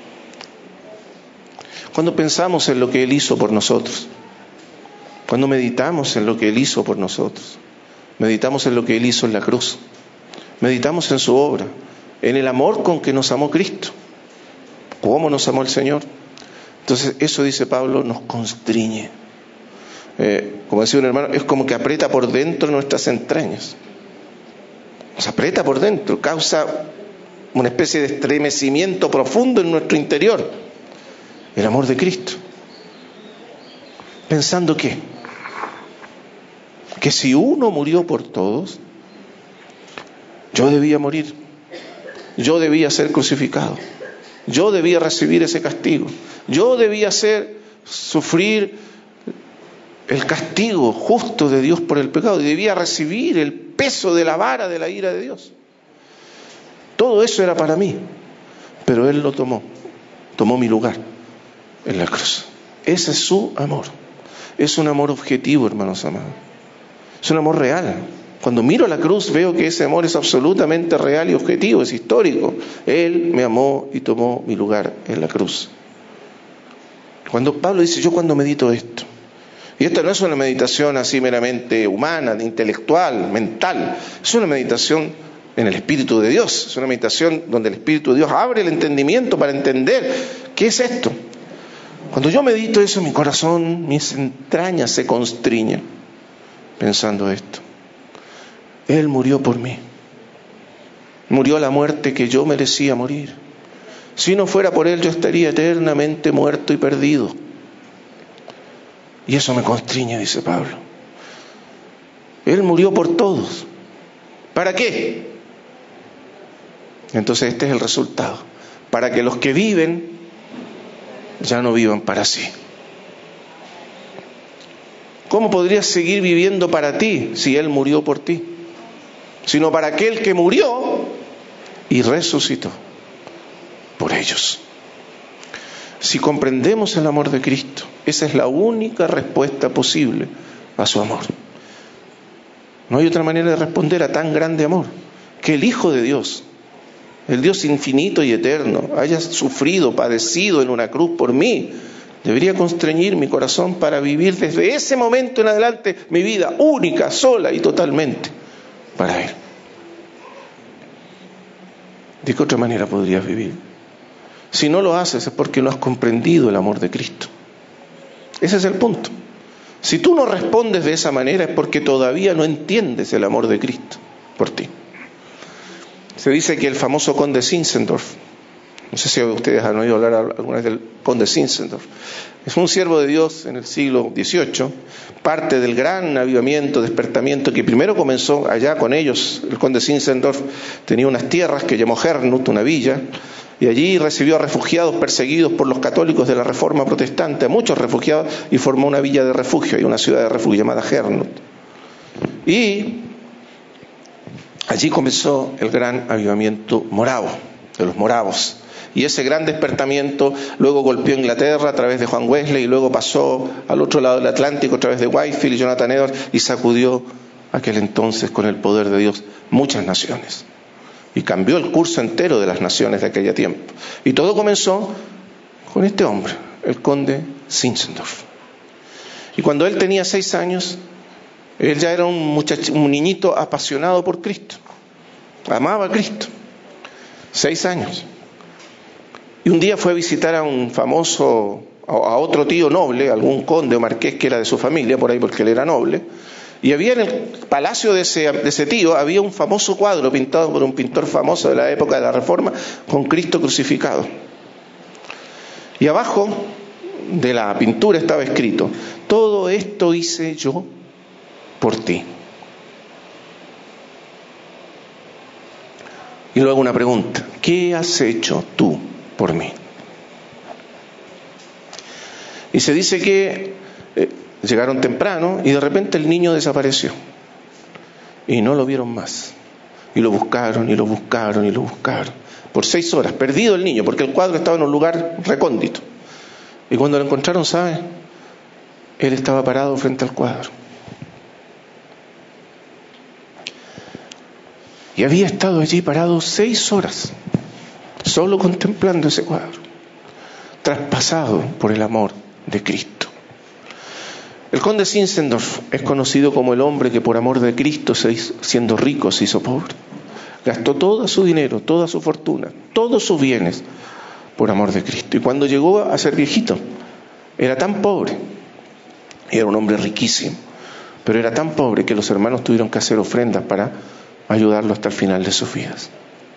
Cuando pensamos en lo que Él hizo por nosotros, cuando meditamos en lo que Él hizo por nosotros, meditamos en lo que Él hizo en la cruz, meditamos en su obra, en el amor con que nos amó Cristo, cómo nos amó el Señor. Entonces eso, dice Pablo, nos constriñe. Eh, como decía un hermano, es como que aprieta por dentro nuestras entrañas. Nos aprieta por dentro, causa una especie de estremecimiento profundo en nuestro interior. El amor de Cristo. Pensando que, que si uno murió por todos, yo debía morir, yo debía ser crucificado, yo debía recibir ese castigo, yo debía ser, sufrir el castigo justo de Dios por el pecado, y debía recibir el peso de la vara de la ira de Dios. Todo eso era para mí, pero Él lo tomó, tomó mi lugar en la cruz. Ese es su amor. Es un amor objetivo, hermanos amados. Es un amor real. Cuando miro la cruz veo que ese amor es absolutamente real y objetivo, es histórico. Él me amó y tomó mi lugar en la cruz. Cuando Pablo dice, yo cuando medito esto, y esta no es una meditación así meramente humana, intelectual, mental, es una meditación en el Espíritu de Dios, es una meditación donde el Espíritu de Dios abre el entendimiento para entender qué es esto. Cuando yo medito eso, mi corazón, mis entrañas se constriñen pensando esto. Él murió por mí. Murió la muerte que yo merecía morir. Si no fuera por Él, yo estaría eternamente muerto y perdido. Y eso me constriñe, dice Pablo. Él murió por todos. ¿Para qué? Entonces este es el resultado. Para que los que viven ya no vivan para sí. ¿Cómo podrías seguir viviendo para ti si Él murió por ti? Sino para aquel que murió y resucitó por ellos. Si comprendemos el amor de Cristo, esa es la única respuesta posible a su amor. No hay otra manera de responder a tan grande amor, que el Hijo de Dios, el Dios infinito y eterno, haya sufrido, padecido en una cruz por mí. Debería constreñir mi corazón para vivir desde ese momento en adelante mi vida única, sola y totalmente para Él. ¿De qué otra manera podrías vivir? Si no lo haces es porque no has comprendido el amor de Cristo. Ese es el punto. Si tú no respondes de esa manera es porque todavía no entiendes el amor de Cristo por ti. Se dice que el famoso conde Zinzendorf, no sé si ustedes han oído hablar alguna vez del conde Zinzendorf, es un siervo de Dios en el siglo dieciocho, parte del gran avivamiento, despertamiento que primero comenzó allá con ellos. El conde Zinzendorf tenía unas tierras que llamó Hernut, una villa, y allí recibió a refugiados perseguidos por los católicos de la Reforma Protestante, a muchos refugiados, y formó una villa de refugio y una ciudad de refugio llamada Hernut. Y allí comenzó el gran avivamiento moravo, de los moravos. Y ese gran despertamiento luego golpeó a Inglaterra a través de Juan Wesley, y luego pasó al otro lado del Atlántico a través de Whitefield y Jonathan Edwards, y sacudió aquel entonces con el poder de Dios muchas naciones. Y cambió el curso entero de las naciones de aquel tiempo. Y todo comenzó con este hombre, el conde Zinzendorf. Y cuando él tenía seis años, él ya era un muchacho, un niñito apasionado por Cristo. Amaba a Cristo. Seis años. Y un día fue a visitar a un famoso, a otro tío noble, algún conde o marqués que era de su familia, por ahí porque él era noble. Y había en el palacio de ese, de ese tío, había un famoso cuadro pintado por un pintor famoso de la época de la Reforma, con Cristo crucificado. Y abajo de la pintura estaba escrito: todo esto hice yo por ti. Y luego una pregunta: ¿qué has hecho tú por mí? Y se dice que eh, llegaron temprano y de repente el niño desapareció. Y no lo vieron más. Y lo buscaron, y lo buscaron, y lo buscaron. Por seis horas, perdido el niño, porque el cuadro estaba en un lugar recóndito. Y cuando lo encontraron, ¿sabe? Él estaba parado frente al cuadro. Y había estado allí parado seis horas, solo contemplando ese cuadro, traspasado por el amor de Cristo. El conde Zinzendorf es conocido como el hombre que por amor de Cristo, se hizo, siendo rico, se hizo pobre. Gastó todo su dinero, toda su fortuna, todos sus bienes por amor de Cristo. Y cuando llegó a ser viejito, era tan pobre, era un hombre riquísimo, pero era tan pobre que los hermanos tuvieron que hacer ofrendas para ayudarlo hasta el final de sus vidas.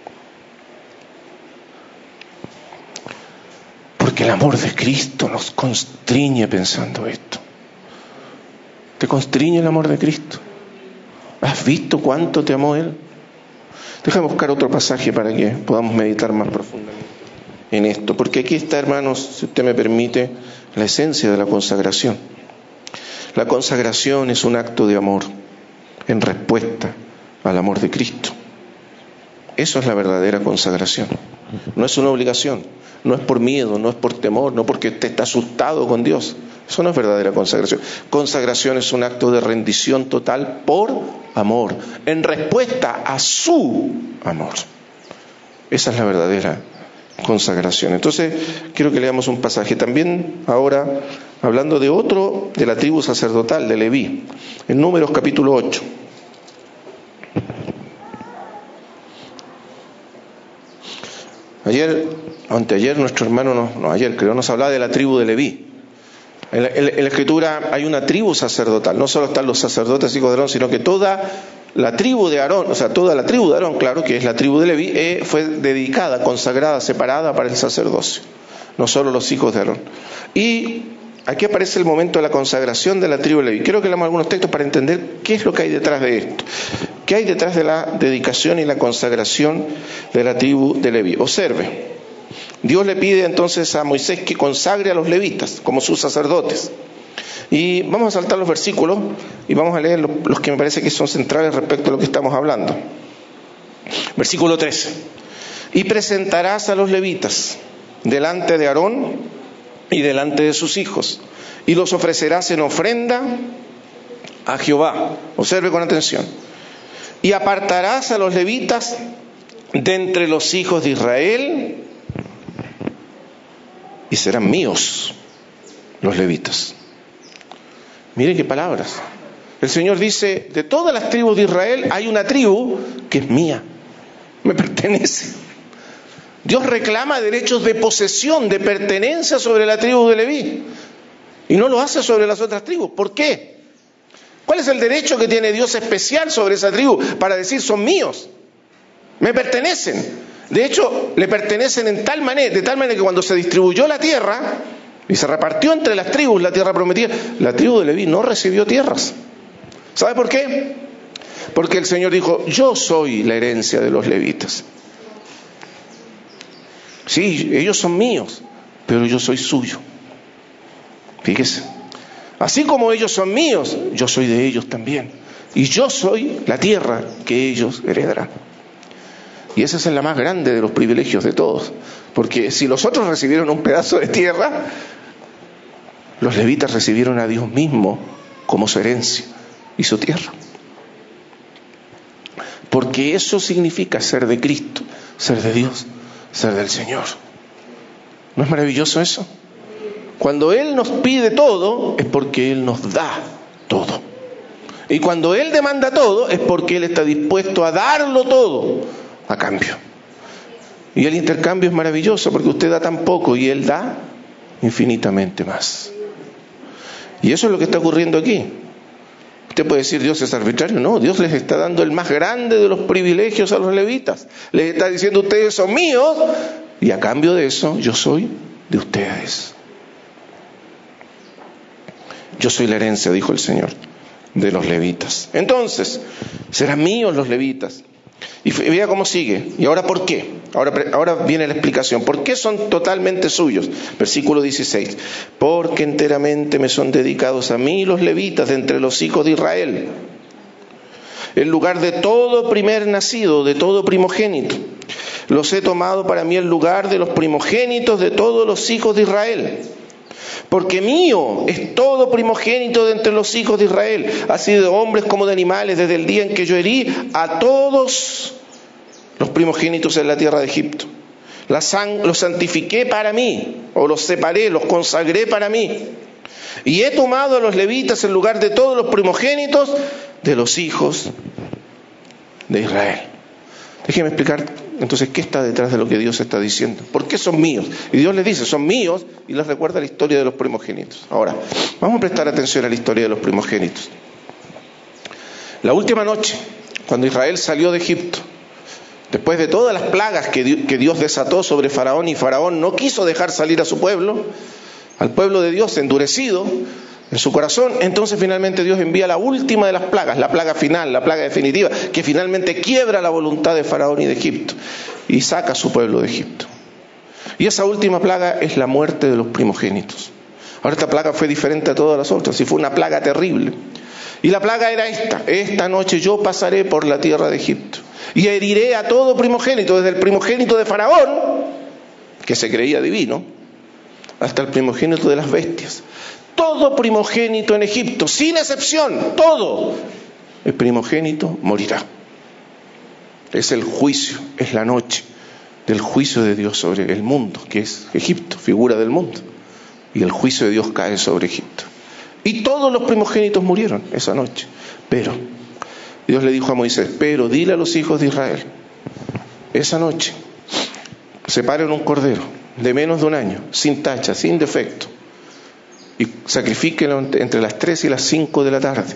Porque el amor de Cristo nos constriñe pensando esto. ¿Te constriñe el amor de Cristo? ¿Has visto cuánto te amó Él? Déjame buscar otro pasaje para que podamos meditar más profundamente en esto, porque aquí está, hermanos, si usted me permite, la esencia de la consagración. La consagración es un acto de amor en respuesta al amor de Cristo. Eso es la verdadera consagración. No es una obligación, no es por miedo, no es por temor, no porque usted está asustado con Dios. Eso no es verdadera consagración. Consagración es un acto de rendición total por amor, en respuesta a su amor. Esa es la verdadera consagración. Entonces, quiero que leamos un pasaje. También ahora, hablando de otro, de la tribu sacerdotal, de Leví, en Números capítulo ocho. Ayer, anteayer, nuestro hermano, no, no ayer creo, nos hablaba de la tribu de Leví. En la, en, en la Escritura hay una tribu sacerdotal, no solo están los sacerdotes hijos de Aarón, sino que toda la tribu de Aarón, o sea, toda la tribu de Aarón, claro, que es la tribu de Leví, eh, fue dedicada, consagrada, separada para el sacerdocio, no solo los hijos de Aarón. Y aquí aparece el momento de la consagración de la tribu de Leví. Quiero que leamos algunos textos para entender qué es lo que hay detrás de esto. ¿Qué hay detrás de la dedicación y la consagración de la tribu de Leví? Observe. Dios le pide entonces a Moisés que consagre a los levitas como sus sacerdotes. Y vamos a saltar los versículos y vamos a leer los que me parece que son centrales respecto a lo que estamos hablando. Versículo trece. Y presentarás a los levitas delante de Aarón y delante de sus hijos, y los ofrecerás en ofrenda a Jehová. Observe con atención. Y apartarás a los levitas de entre los hijos de Israel, y serán míos los levitas. Mire qué palabras. El Señor dice, de todas las tribus de Israel hay una tribu que es mía, me pertenece. Dios reclama derechos de posesión, de pertenencia sobre la tribu de Leví, y no lo hace sobre las otras tribus. ¿Por qué? ¿Cuál es el derecho que tiene Dios especial sobre esa tribu para decir son míos? Me pertenecen. De hecho, le pertenecen en tal manera, de tal manera que cuando se distribuyó la tierra y se repartió entre las tribus la tierra prometida, la tribu de Leví no recibió tierras. ¿Sabe por qué? Porque el Señor dijo, yo soy la herencia de los levitas. Sí, ellos son míos, pero yo soy suyo. Fíjese. Así como ellos son míos, yo soy de ellos también. Y yo soy la tierra que ellos heredarán. Y esa es la más grande de los privilegios de todos. Porque si los otros recibieron un pedazo de tierra, los levitas recibieron a Dios mismo como su herencia y su tierra. Porque eso significa ser de Cristo, ser de Dios, ser del Señor. ¿No es maravilloso eso? Cuando Él nos pide todo, es porque Él nos da todo. Y cuando Él demanda todo, es porque Él está dispuesto a darlo todo a cambio. Y el intercambio es maravilloso, porque usted da tan poco y Él da infinitamente más. Y eso es lo que está ocurriendo aquí. Usted puede decir, Dios es arbitrario. No, Dios les está dando el más grande de los privilegios a los levitas. Les está diciendo, ustedes son míos, y a cambio de eso, yo soy de ustedes. Yo soy la herencia, dijo el Señor, de los levitas. Entonces, serán míos los levitas. Y vea cómo sigue. ¿Y ahora por qué? Ahora, ahora viene la explicación. ¿Por qué son totalmente suyos? Versículo dieciséis. Porque enteramente me son dedicados a mí los levitas de entre los hijos de Israel, en lugar de todo primer nacido, de todo primogénito. Los he tomado para mí en lugar de los primogénitos de todos los hijos de Israel. Porque mío es todo primogénito de entre los hijos de Israel, así de hombres como de animales, desde el día en que yo herí a todos los primogénitos en la tierra de Egipto. La sang- los santifiqué para mí, o los separé, los consagré para mí. Y he tomado a los levitas en lugar de todos los primogénitos de los hijos de Israel. Déjeme explicar entonces qué está detrás de lo que Dios está diciendo. ¿Por qué son míos? Y Dios les dice, son míos, y les recuerda la historia de los primogénitos. Ahora, vamos a prestar atención a la historia de los primogénitos. La última noche, cuando Israel salió de Egipto, después de todas las plagas que Dios desató sobre Faraón, y Faraón no quiso dejar salir a su pueblo, al pueblo de Dios endurecido en su corazón, entonces finalmente Dios envía la última de las plagas, la plaga final, la plaga definitiva, que finalmente quiebra la voluntad de Faraón y de Egipto, y saca a su pueblo de Egipto. Y esa última plaga es la muerte de los primogénitos. Ahora, esta plaga fue diferente a todas las otras, y fue una plaga terrible. Y la plaga era esta: esta noche yo pasaré por la tierra de Egipto, y heriré a todo primogénito, desde el primogénito de Faraón, que se creía divino, hasta el primogénito de las bestias. Todo primogénito en Egipto, sin excepción, todo el primogénito morirá. Es el juicio, es la noche del juicio de Dios sobre el mundo, que es Egipto, figura del mundo. Y el juicio de Dios cae sobre Egipto. Y todos los primogénitos murieron esa noche. Pero Dios le dijo a Moisés, pero dile a los hijos de Israel, esa noche separen un cordero de menos de un año, sin tacha, sin defecto, y sacrifíquenlo entre las tres y las cinco de la tarde.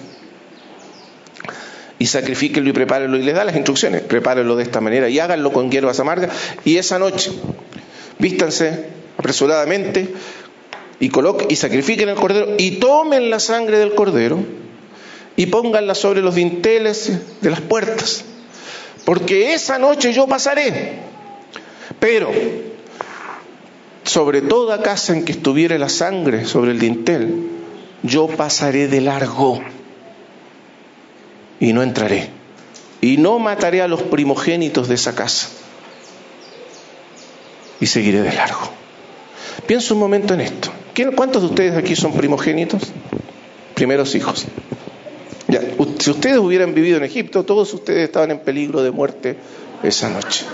Y sacrifíquenlo y prepárenlo. Y les da las instrucciones: prepárenlo de esta manera y háganlo con hierbas amargas. Y esa noche, vístanse apresuradamente y coloquen y sacrifiquen el cordero y tomen la sangre del cordero y pónganla sobre los dinteles de las puertas. Porque esa noche yo pasaré. Pero sobre toda casa en que estuviere la sangre sobre el dintel, yo pasaré de largo y no entraré, y no mataré a los primogénitos de esa casa, y seguiré de largo. Piensa un momento en esto. ¿Cuántos de ustedes aquí son primogénitos? Primeros hijos. Ya, si ustedes hubieran vivido en Egipto, todos ustedes estaban en peligro de muerte esa noche.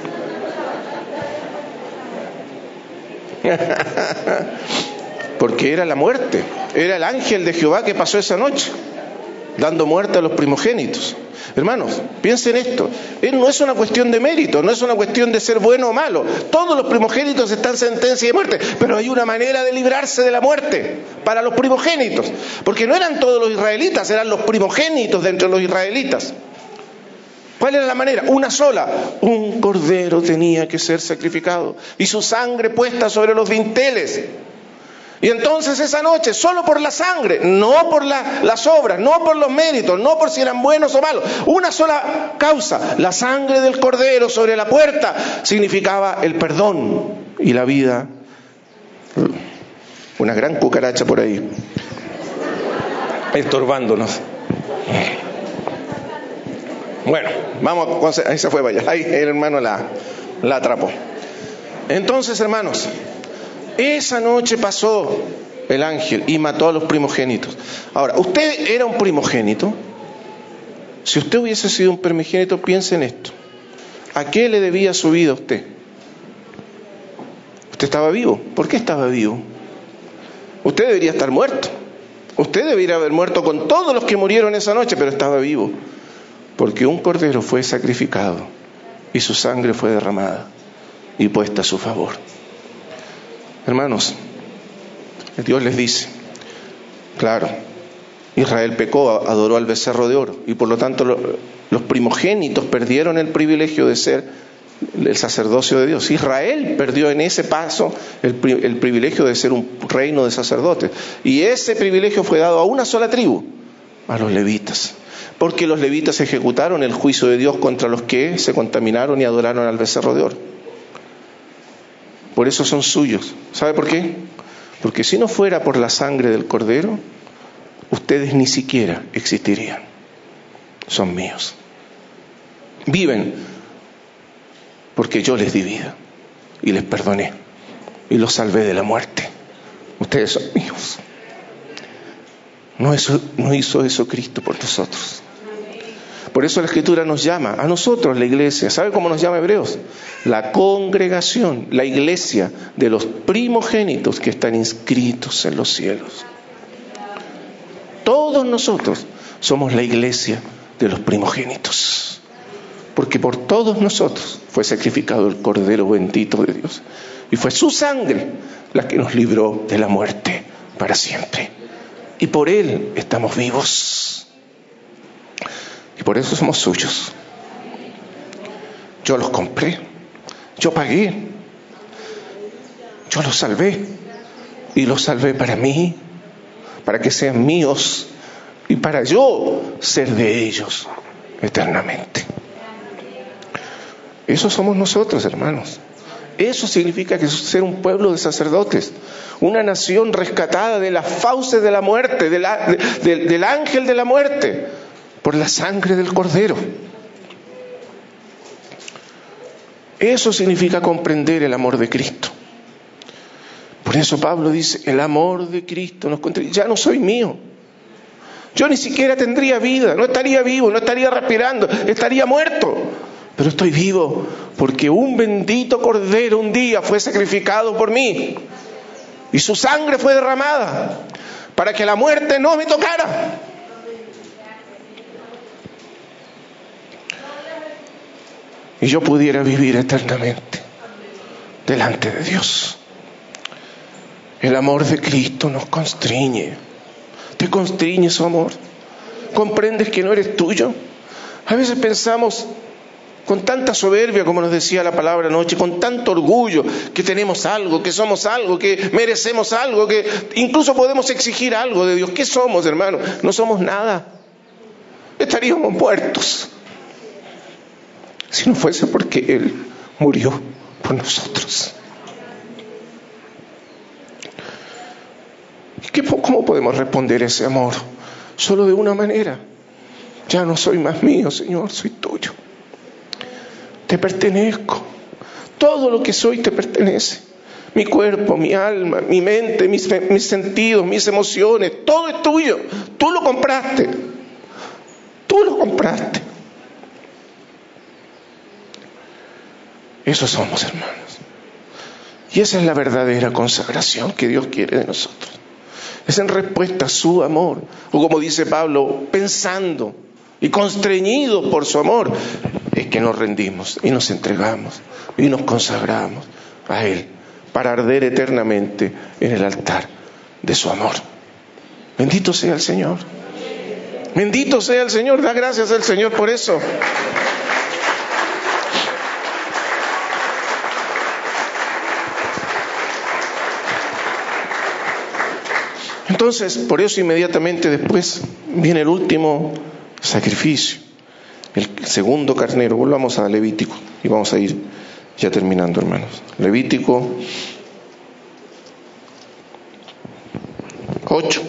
Porque era la muerte, era el ángel de Jehová que pasó esa noche, dando muerte a los primogénitos. Hermanos, piensen esto, no es una cuestión de mérito, no es una cuestión de ser bueno o malo. Todos los primogénitos están en sentencia de muerte, pero hay una manera de librarse de la muerte para los primogénitos, porque no eran todos los israelitas, eran los primogénitos de entre los israelitas. ¿Cuál era la manera? Una sola. Un cordero tenía que ser sacrificado y su sangre puesta sobre los dinteles. Y entonces esa noche, solo por la sangre, no por la, las obras, no por los méritos, no por si eran buenos o malos, una sola causa: la sangre del cordero sobre la puerta significaba el perdón y la vida. Una gran cucaracha por ahí, estorbándonos. Bueno, vamos a... Ahí se fue, vaya. Ahí el hermano la, la atrapó. Entonces, hermanos, esa noche pasó el ángel y mató a los primogénitos. Ahora, usted era un primogénito. Si usted hubiese sido un primogénito, piense en esto: ¿a qué le debía su vida a usted? Usted estaba vivo. ¿Por qué estaba vivo? Usted debería estar muerto. Usted debería haber muerto con todos los que murieron esa noche, pero estaba vivo. Porque un cordero fue sacrificado y su sangre fue derramada y puesta a su favor. Hermanos, Dios les dice, claro, Israel pecó, adoró al becerro de oro, y por lo tanto lo, los primogénitos perdieron el privilegio de ser el sacerdocio de Dios. Israel perdió en ese paso el, el privilegio de ser un reino de sacerdotes, y ese privilegio fue dado a una sola tribu, a los levitas. Porque los levitas ejecutaron el juicio de Dios contra los que se contaminaron y adoraron al becerro de oro. Por eso son suyos. ¿Sabe por qué? Porque si no fuera por la sangre del cordero, ustedes ni siquiera existirían. Son míos. Viven porque yo les di vida y les perdoné y los salvé de la muerte. Ustedes son míos. No, eso, no hizo eso Cristo por nosotros. Por eso la Escritura nos llama, a nosotros la iglesia. ¿Sabe cómo nos llama Hebreos? La congregación, la iglesia de los primogénitos que están inscritos en los cielos. Todos nosotros somos la iglesia de los primogénitos. Porque por todos nosotros fue sacrificado el Cordero bendito de Dios. Y fue su sangre la que nos libró de la muerte para siempre. Y por Él estamos vivos. Y por eso somos suyos. Yo los compré. Yo pagué. Yo los salvé. Y los salvé para mí. Para que sean míos. Y para yo ser de ellos eternamente. Eso somos nosotros, hermanos. Eso significa que ser un pueblo de sacerdotes, una nación rescatada de las fauces de la muerte, de la, de, de, del ángel de la muerte, por la sangre del Cordero. Eso significa comprender el amor de Cristo. Por eso Pablo dice, el amor de Cristo nos contribuye. Ya no soy mío. Yo ni siquiera tendría vida, no estaría vivo, no estaría respirando, estaría muerto. Pero estoy vivo porque un bendito Cordero un día fue sacrificado por mí. Y su sangre fue derramada para que la muerte no me tocara. Y yo pudiera vivir eternamente delante de Dios. El amor de Cristo nos constriñe. Te constriñe su amor. ¿Comprendes que no eres tuyo? A veces pensamos con tanta soberbia, como nos decía la palabra anoche, con tanto orgullo, que tenemos algo, que somos algo, que merecemos algo, que incluso podemos exigir algo de Dios. ¿Qué somos, hermano? No somos nada. Estaríamos muertos si no fuese porque Él murió por nosotros. ¿Qué, ¿Cómo podemos responder a ese amor? Solo de una manera. Ya no soy más mío, Señor, soy tuyo. Te pertenezco. Todo lo que soy te pertenece. Mi cuerpo, mi alma, mi mente, mis, mis sentidos, mis emociones, todo es tuyo. Tú lo compraste. Tú lo compraste. Eso somos, hermanos. Y esa es la verdadera consagración que Dios quiere de nosotros. Es en respuesta a su amor. O como dice Pablo, pensando y constreñidos por su amor, es que nos rendimos y nos entregamos y nos consagramos a Él para arder eternamente en el altar de su amor. Bendito sea el Señor. Bendito sea el Señor. Da gracias al Señor por eso. Entonces, por eso inmediatamente después viene el último sacrificio, el segundo carnero. Volvamos a Levítico y vamos a ir ya terminando, hermanos. Levítico ocho.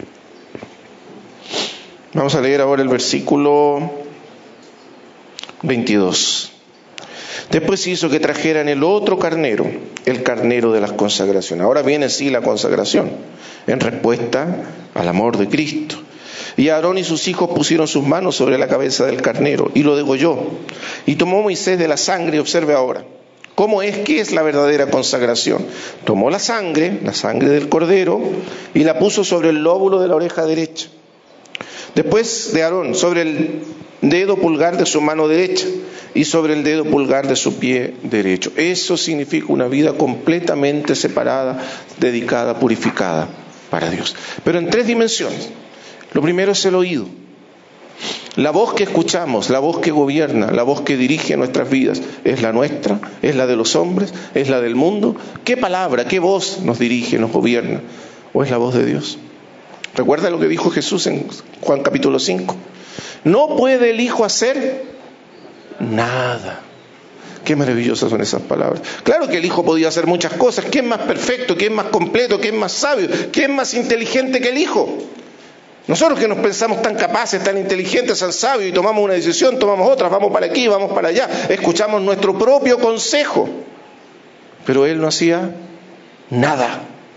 Vamos a leer ahora el versículo veintidós. Después hizo que trajeran el otro carnero, el carnero de las consagraciones. Ahora viene sí la consagración, en respuesta al amor de Cristo. Y Aarón y sus hijos pusieron sus manos sobre la cabeza del carnero y lo degolló. Y tomó Moisés de la sangre, y observe ahora, ¿cómo es que es la verdadera consagración? Tomó la sangre, la sangre del cordero, y la puso sobre el lóbulo de la oreja derecha. Después de Aarón, sobre el dedo pulgar de su mano derecha y sobre el dedo pulgar de su pie derecho. Eso significa una vida completamente separada, dedicada, purificada para Dios. Pero en tres dimensiones. Lo primero es el oído. La voz que escuchamos, la voz que gobierna, la voz que dirige nuestras vidas, ¿es la nuestra? ¿Es la de los hombres? ¿Es la del mundo? ¿Qué palabra, qué voz nos dirige, nos gobierna? ¿O es la voz de Dios? ¿Recuerda lo que dijo Jesús en Juan capítulo cinco? No puede el Hijo hacer nada. Qué maravillosas son esas palabras. Claro que el Hijo podía hacer muchas cosas. ¿Quién es más perfecto? ¿Quién es más completo? ¿Quién es más sabio? ¿Quién es más inteligente que el Hijo? Nosotros que nos pensamos tan capaces, tan inteligentes, tan sabios, y tomamos una decisión, tomamos otra, vamos para aquí, vamos para allá, escuchamos nuestro propio consejo. Pero Él no hacía nada.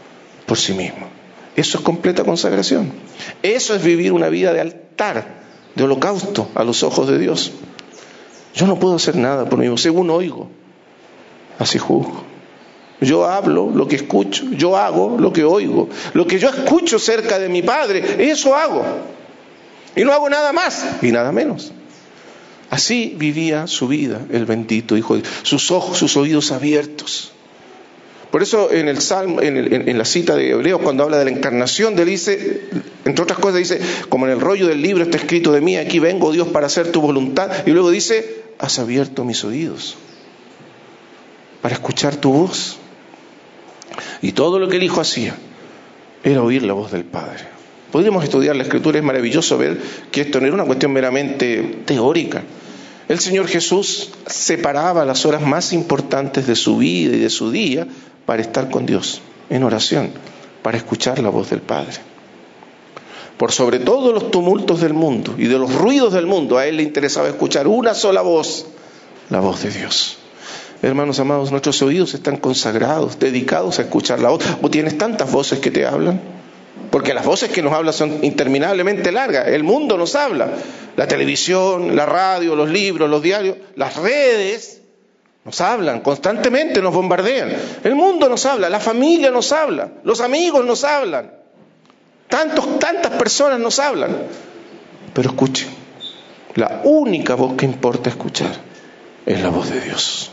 por sí mismo. Eso es completa consagración. Eso es vivir una vida de altar, de holocausto a los ojos de Dios. Yo no puedo hacer nada por mí mismo. Según oigo, así juzgo. Yo hablo lo que escucho, yo hago lo que oigo. Lo que yo escucho cerca de mi Padre, eso hago. Y no hago nada más y nada menos. Así vivía su vida el bendito Hijo de Dios. Sus ojos, sus oídos abiertos. Por eso en el Salmo, en, el, en, en la cita de Hebreos, cuando habla de la encarnación, él dice, entre otras cosas, dice, como en el rollo del libro está escrito de mí, aquí vengo, Dios, para hacer tu voluntad. Y luego dice, has abierto mis oídos para escuchar tu voz. Y todo lo que el Hijo hacía era oír la voz del Padre. Podríamos estudiar la Escritura, es maravilloso ver que esto no era una cuestión meramente teórica. El Señor Jesús separaba las horas más importantes de su vida y de su día para estar con Dios, en oración, para escuchar la voz del Padre. Por sobre todos los tumultos del mundo y de los ruidos del mundo, a Él le interesaba escuchar una sola voz, la voz de Dios. Hermanos amados, nuestros oídos están consagrados, dedicados a escuchar la voz. ¿O tienes tantas voces que te hablan? Porque las voces que nos hablan son interminablemente largas. El mundo nos habla. La televisión, la radio, los libros, los diarios, las redes nos hablan constantemente, nos bombardean. El mundo nos habla, la familia nos habla, los amigos nos hablan. Tantos, tantas personas nos hablan. Pero escuchen, la única voz que importa escuchar es la voz de Dios.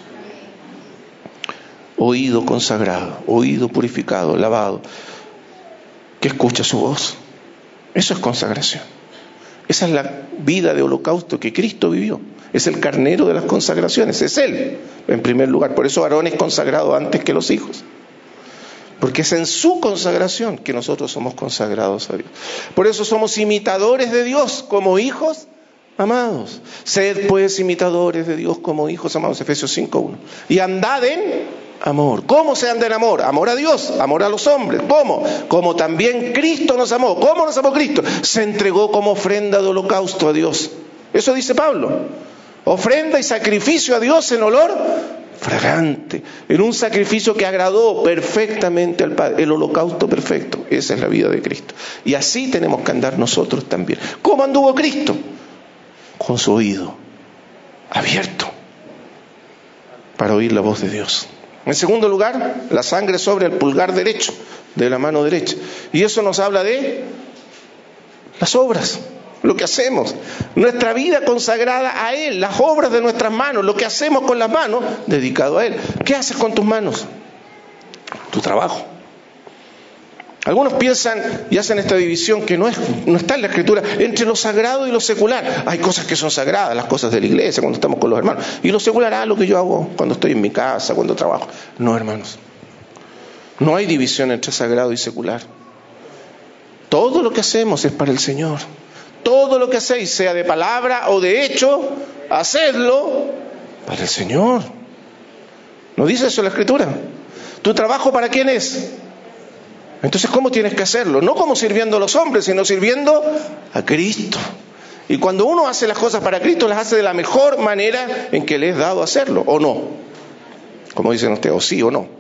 Oído consagrado, oído purificado, lavado, que escucha su voz. Eso es consagración. Esa es la vida de holocausto que Cristo vivió. Es el carnero de las consagraciones, es Él, en primer lugar. Por eso Aarón es consagrado antes que los hijos. Porque es en su consagración que nosotros somos consagrados a Dios. Por eso somos imitadores de Dios como hijos amados. Sed pues imitadores de Dios como hijos amados, Efesios cinco uno. Y andad en amor. ¿Cómo se anda en amor? Amor a Dios, amor a los hombres. ¿Cómo? Como también Cristo nos amó. ¿Cómo nos amó Cristo? Se entregó como ofrenda de holocausto a Dios. Eso dice Pablo. Ofrenda y sacrificio a Dios en olor fragante, en un sacrificio que agradó perfectamente al Padre, el holocausto perfecto. Esa es la vida de Cristo. Y así tenemos que andar nosotros también. ¿Cómo anduvo Cristo? Con su oído abierto para oír la voz de Dios. En segundo lugar, la sangre sobre el pulgar derecho de la mano derecha. Y eso nos habla de las obras, lo que hacemos, nuestra vida consagrada a Él, las obras de nuestras manos, lo que hacemos con las manos, dedicado a Él. ¿Qué haces con tus manos? Tu trabajo. Algunos piensan y hacen esta división que no, es, no está en la Escritura, entre lo sagrado y lo secular. Hay cosas que son sagradas, las cosas de la iglesia, cuando estamos con los hermanos. Y lo secular, ah, lo que yo hago cuando estoy en mi casa, cuando trabajo. No, hermanos. No hay división entre sagrado y secular. Todo lo que hacemos es para el Señor. Todo lo que hacéis, sea de palabra o de hecho, hacedlo para el Señor. ¿No dice eso la Escritura? ¿Tu trabajo para quién es? Entonces, ¿cómo tienes que hacerlo? No como sirviendo a los hombres, sino sirviendo a Cristo. Y cuando uno hace las cosas para Cristo, las hace de la mejor manera en que le es dado hacerlo, ¿o no? Como dicen ustedes, o sí o no.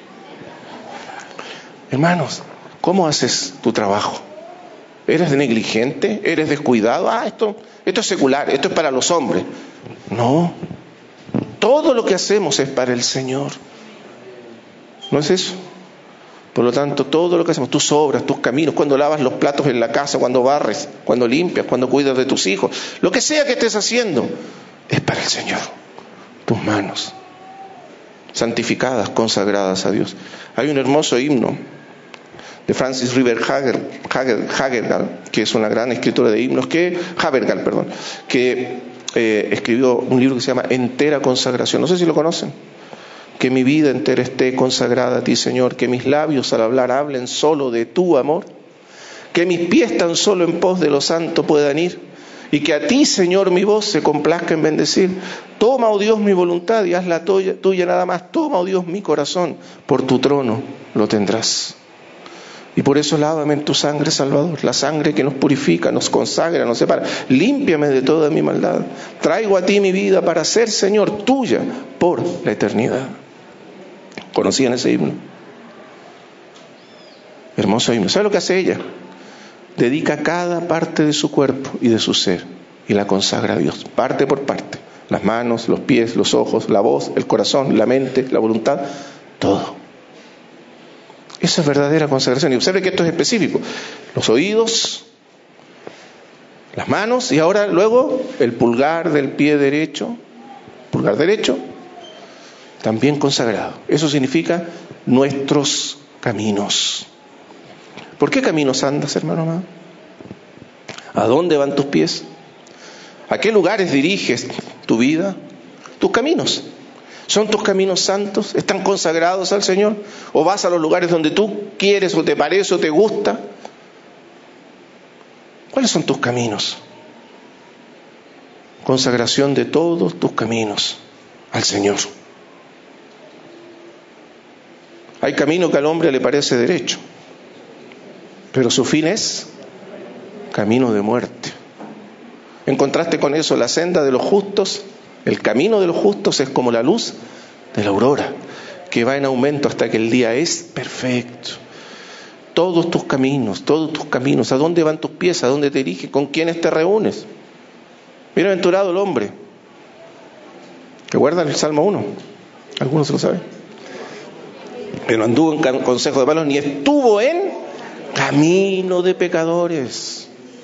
Hermanos, ¿cómo haces tu trabajo? ¿Eres negligente? ¿Eres descuidado? Ah, esto, esto es secular, esto es para los hombres. No. Todo lo que hacemos es para el Señor. ¿No es eso? Por lo tanto, todo lo que hacemos, tus obras, tus caminos, cuando lavas los platos en la casa, cuando barres, cuando limpias, cuando cuidas de tus hijos, lo que sea que estés haciendo, es para el Señor. Tus manos, santificadas, consagradas a Dios. Hay un hermoso himno de Francis River Havergal, que es una gran escritora de himnos, que Havergal, perdón, que eh, escribió un libro que se llama Entera Consagración. No sé si lo conocen. Que mi vida entera esté consagrada a ti, Señor, que mis labios al hablar hablen solo de tu amor, que mis pies tan solo en pos de lo santo puedan ir, y que a ti, Señor, mi voz se complazca en bendecir. Toma, oh Dios, mi voluntad y hazla tuya, tuya nada más. Toma, oh Dios, mi corazón, por tu trono lo tendrás. Y por eso lávame en tu sangre, Salvador, la sangre que nos purifica, nos consagra, nos separa. Límpiame de toda mi maldad. Traigo a ti mi vida para ser, Señor, tuya por la eternidad. ¿Conocían ese himno? Hermoso himno. ¿Sabe lo que hace ella? Dedica cada parte de su cuerpo y de su ser y la consagra a Dios, parte por parte. Las manos, los pies, los ojos, la voz, el corazón, la mente, la voluntad, todo. Esa es verdadera consagración. Y observe que esto es específico. Los oídos, las manos y ahora luego el pulgar del pie derecho, pulgar derecho, también consagrado. Eso significa nuestros caminos. ¿Por qué caminos andas, hermano amado? ¿A dónde van tus pies? ¿A qué lugares diriges tu vida? Tus caminos. ¿Son tus caminos santos? ¿Están consagrados al Señor? ¿O vas a los lugares donde tú quieres o te parece o te gusta? ¿Cuáles son tus caminos? Consagración de todos tus caminos al Señor. Hay camino que al hombre le parece derecho, pero su fin es camino de muerte. En contraste con eso, la senda de los justos, el camino de los justos es como la luz de la aurora, que va en aumento hasta que el día es perfecto. Todos tus caminos, todos tus caminos, ¿a dónde van tus pies? ¿A dónde te diriges? ¿Con quiénes te reúnes? Bienaventurado el hombre. ¿Recuerdan el Salmo uno? Algunos lo saben. Que no anduvo en consejo de malos, ni estuvo en camino de pecadores.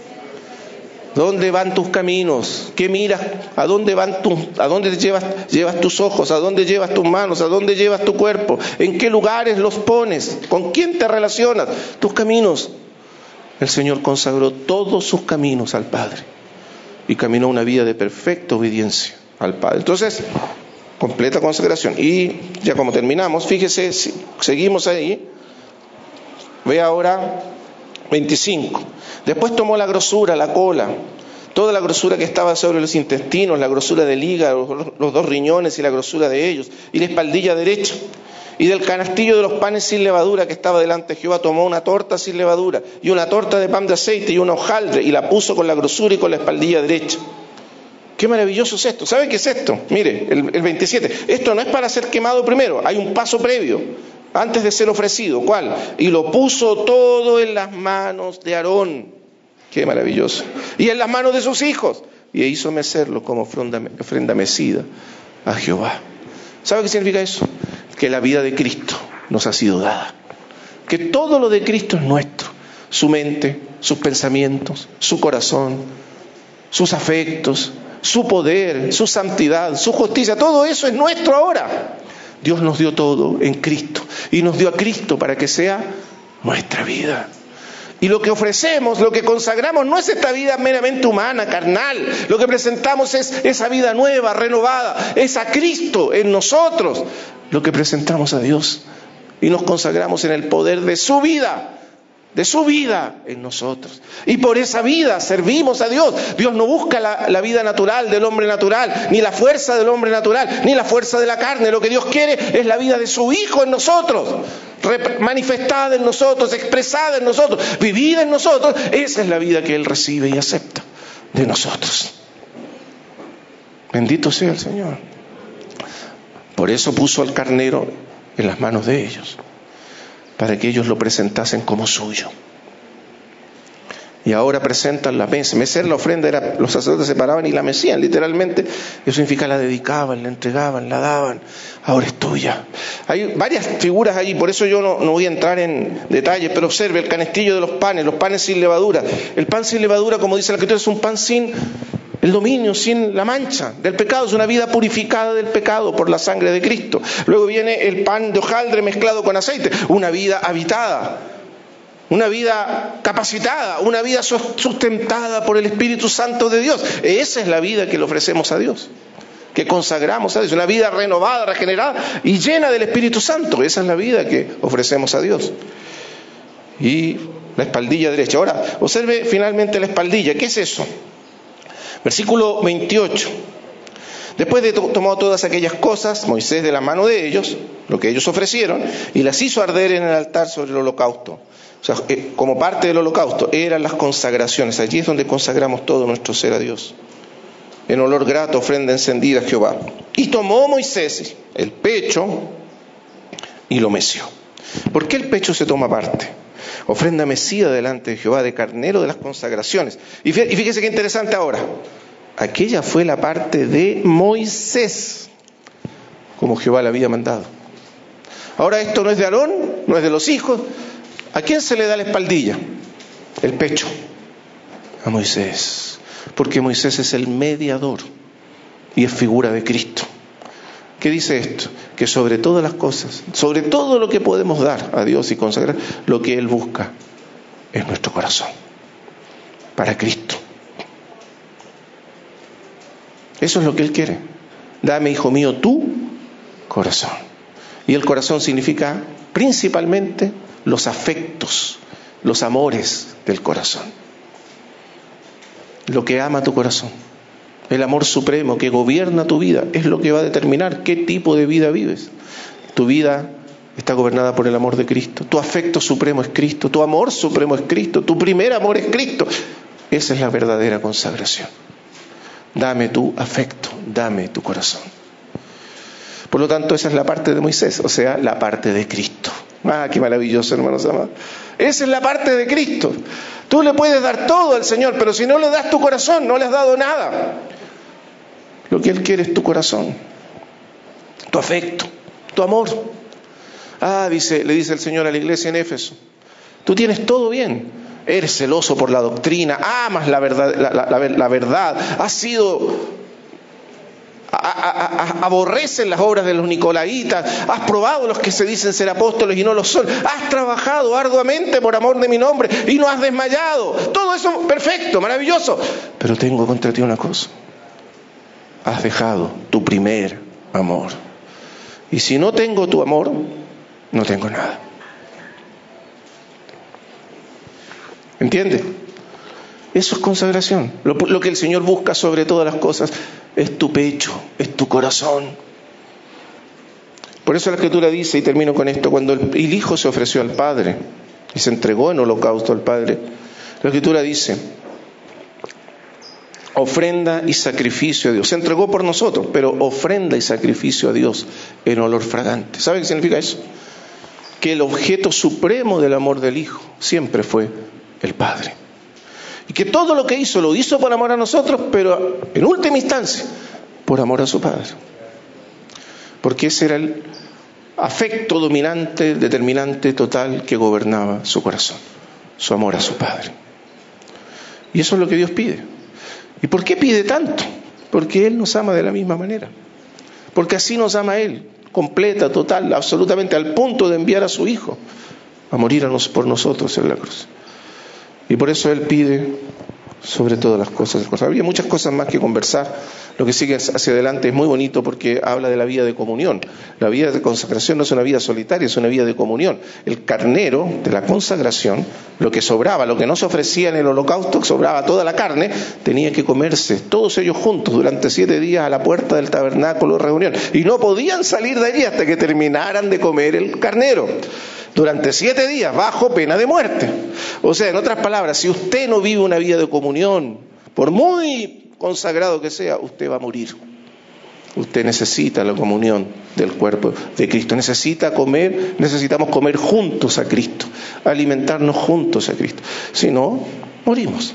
¿Dónde van tus caminos? ¿Qué miras? ¿A dónde van tus, a dónde llevas, llevas tus ojos? ¿A dónde llevas tus manos? ¿A dónde llevas tu cuerpo? ¿En qué lugares los pones? ¿Con quién te relacionas? Tus caminos. El Señor consagró todos sus caminos al Padre y caminó una vida de perfecta obediencia al Padre. Entonces, completa consagración. Y ya como terminamos, fíjese, seguimos ahí. Ve ahora veinticinco. Después tomó la grosura, la cola, toda la grosura que estaba sobre los intestinos, la grosura del hígado, los dos riñones y la grosura de ellos, y la espaldilla derecha. Y del canastillo de los panes sin levadura que estaba delante de Jehová, tomó una torta sin levadura, y una torta de pan de aceite, y una hojaldre, y la puso con la grosura y con la espaldilla derecha. Qué maravilloso es esto. ¿Sabe qué es esto? Mire, el, el veintisiete. Esto no es para ser quemado primero, hay un paso previo. Antes de ser ofrecido, ¿cuál? Y lo puso todo en las manos de Aarón. Qué maravilloso. Y en las manos de sus hijos. Y hizo mecerlo como ofrenda, ofrenda mecida a Jehová. ¿Sabe qué significa eso? Que la vida de Cristo nos ha sido dada. Que todo lo de Cristo es nuestro. Su mente, sus pensamientos, su corazón, sus afectos, su poder, su santidad, su justicia. Todo eso es nuestro ahora. Dios nos dio todo en Cristo y nos dio a Cristo para que sea nuestra vida. Y lo que ofrecemos, lo que consagramos no es esta vida meramente humana, carnal. Lo que presentamos es esa vida nueva, renovada. Es a Cristo en nosotros. Lo que presentamos a Dios y nos consagramos en el poder de su vida. De su vida en nosotros. Y por esa vida servimos a Dios. Dios no busca la, la vida natural del hombre natural, ni la fuerza del hombre natural, ni la fuerza de la carne. Lo que Dios quiere es la vida de su Hijo en nosotros, manifestada en nosotros, expresada en nosotros, vivida en nosotros. Esa es la vida que Él recibe y acepta de nosotros. Bendito sea el Señor. Por eso puso al carnero en las manos de ellos, para que ellos lo presentasen como suyo. Y ahora presentan la mesa. Mecer la ofrenda era, los sacerdotes se paraban y la mecían, literalmente. Eso significa la dedicaban, la entregaban, la daban. Ahora es tuya. Hay varias figuras allí, por eso yo no, no voy a entrar en detalles, pero observe el canastillo de los panes, los panes sin levadura. El pan sin levadura, como dice la Escritura, es un pan sin el dominio, sin la mancha del pecado. Es una vida purificada del pecado por la sangre de Cristo. Luego viene el pan de hojaldre mezclado con aceite, una vida habitada, una vida capacitada, una vida sustentada por el Espíritu Santo de Dios. Esa es la vida que le ofrecemos a Dios, que consagramos a Dios, una vida renovada, regenerada y llena del Espíritu Santo. Esa es la vida que ofrecemos a Dios. Y la espaldilla derecha. Ahora, observe finalmente la espaldilla. ¿Qué es eso? Versículo veintiocho. Después de to- tomar todas aquellas cosas, Moisés de la mano de ellos, lo que ellos ofrecieron, y las hizo arder en el altar sobre el holocausto. O sea, eh, como parte del holocausto, eran las consagraciones. Allí es donde consagramos todo nuestro ser a Dios. En olor grato, ofrenda encendida a Jehová. Y tomó Moisés el pecho y lo meció. ¿Por qué el pecho se toma aparte? Ofrenda mecida delante de Jehová, de carnero de las consagraciones. Y fíjese qué interesante ahora. Aquella fue la parte de Moisés, como Jehová le había mandado. Ahora esto no es de Aarón, no es de los hijos. ¿A quién se le da la espaldilla? El pecho. A Moisés. Porque Moisés es el mediador y es figura de Cristo. ¿Qué dice esto? Que sobre todas las cosas, sobre todo lo que podemos dar a Dios y consagrar, lo que Él busca es nuestro corazón. Para Cristo. Eso es lo que Él quiere. Dame, hijo mío, tu corazón. Y el corazón significa principalmente los afectos, los amores del corazón. Lo que ama tu corazón. El amor supremo que gobierna tu vida es lo que va a determinar qué tipo de vida vives. Tu vida está gobernada por el amor de Cristo. Tu afecto supremo es Cristo. Tu amor supremo es Cristo. Tu primer amor es Cristo. Esa es la verdadera consagración. Dame tu afecto, dame tu corazón. Por lo tanto, esa es la parte de Moisés, o sea, la parte de Cristo. Ah, qué maravilloso, hermanos amados. Esa es la parte de Cristo. Tú le puedes dar todo al Señor, pero si no le das tu corazón, no le has dado nada. Lo que Él quiere es tu corazón, tu afecto, tu amor. Ah, dice, le dice el Señor a la iglesia en Éfeso, tú tienes todo bien, eres celoso por la doctrina, amas la verdad, la, la, la, la verdad, has sido, a, a, a, aborrecen las obras de los nicolaitas, has probado los que se dicen ser apóstoles y no lo son, has trabajado arduamente por amor de mi nombre y no has desmayado. Todo eso perfecto, maravilloso, pero tengo contra ti una cosa. Has dejado tu primer amor. Y si no tengo tu amor, no tengo nada. ¿Entiendes? Eso es consagración. Lo, lo que el Señor busca sobre todas las cosas es tu pecho, es tu corazón. Por eso la Escritura dice, y termino con esto, cuando el, el Hijo se ofreció al Padre y se entregó en holocausto al Padre, la Escritura dice, ofrenda y sacrificio a Dios. Se entregó por nosotros, pero ofrenda y sacrificio a Dios en olor fragante. ¿Sabe qué significa eso? Que el objeto supremo del amor del Hijo siempre fue el Padre. Y que todo lo que hizo, lo hizo por amor a nosotros, pero en última instancia, por amor a su Padre. Porque ese era el afecto dominante, determinante, total, que gobernaba su corazón. Su amor a su Padre. Y eso es lo que Dios pide. ¿Y por qué pide tanto? Porque Él nos ama de la misma manera. Porque así nos ama Él, completa, total, absolutamente, al punto de enviar a su Hijo a morir por nosotros en la cruz. Y por eso Él pide sobre todas las cosas. Había muchas cosas más que conversar. Lo que sigue hacia adelante es muy bonito porque habla de la vida de comunión. La vida de consagración no es una vida solitaria, es una vida de comunión. El carnero de la consagración, lo que sobraba, lo que no se ofrecía en el holocausto, que sobraba toda la carne, tenía que comerse todos ellos juntos durante siete días a la puerta del tabernáculo de reunión. Y no podían salir de allí hasta que terminaran de comer el carnero. Durante siete días, bajo pena de muerte. O sea, en otras palabras, si usted no vive una vida de comunión, por muy consagrado que sea, usted va a morir. Usted necesita la comunión del cuerpo de Cristo. Necesita comer, necesitamos comer juntos a Cristo, alimentarnos juntos a Cristo. Si no, morimos.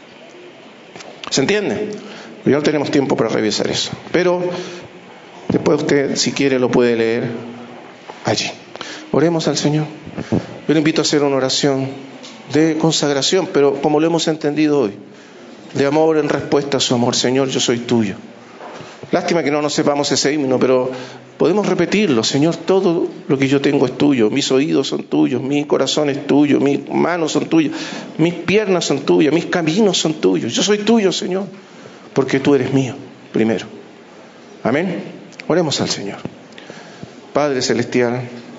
¿Se entiende? Ya no tenemos tiempo para revisar eso. Pero después usted, si quiere, lo puede leer allí. Oremos al Señor. Yo le invito a hacer una oración de consagración, pero como lo hemos entendido hoy, de amor en respuesta a su amor. Señor, yo soy tuyo. Lástima que no nos sepamos ese himno, pero podemos repetirlo. Señor, todo lo que yo tengo es tuyo. Mis oídos son tuyos, mi corazón es tuyo, mis manos son tuyas, mis piernas son tuyas, mis caminos son tuyos. Yo soy tuyo, Señor, porque tú eres mío primero. Amén. Oremos al Señor. Padre Celestial,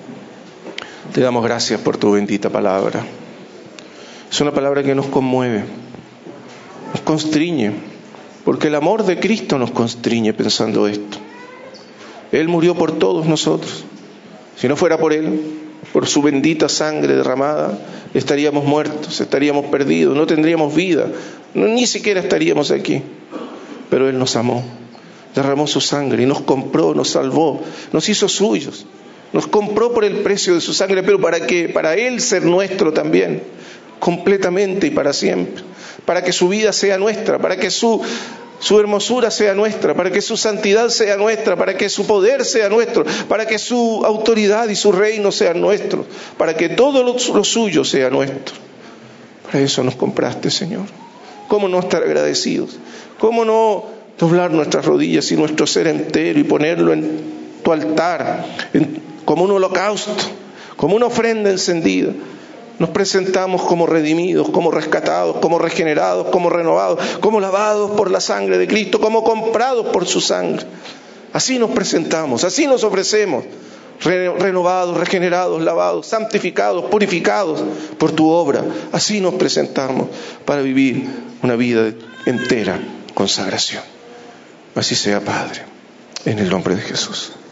te damos gracias por tu bendita palabra. Es una palabra que nos conmueve, nos constriñe, porque el amor de Cristo nos constriñe pensando esto. Él murió por todos nosotros. Si no fuera por Él, por su bendita sangre derramada, estaríamos muertos, estaríamos perdidos, no tendríamos vida, no, ni siquiera estaríamos aquí. Pero Él nos amó, derramó su sangre y nos compró, nos salvó, nos hizo suyos. nos compró por el precio de su sangre, pero ¿para qué? Para Él ser nuestro también, completamente y para siempre, para que su vida sea nuestra, para que su, su hermosura sea nuestra, para que su santidad sea nuestra, para que su poder sea nuestro, para que su autoridad y su reino sean nuestros, para que todo lo, lo suyo sea nuestro. Para eso nos compraste, Señor. ¿Cómo no estar agradecidos? ¿Cómo no doblar nuestras rodillas y nuestro ser entero y ponerlo en tu altar, en, como un holocausto, como una ofrenda encendida? Nos presentamos como redimidos, como rescatados, como regenerados, como renovados, como lavados por la sangre de Cristo, como comprados por su sangre. Así nos presentamos, así nos ofrecemos, re- renovados, regenerados, lavados, santificados, purificados por tu obra. Así nos presentamos para vivir una vida de entera consagración. Así sea, Padre, en el nombre de Jesús.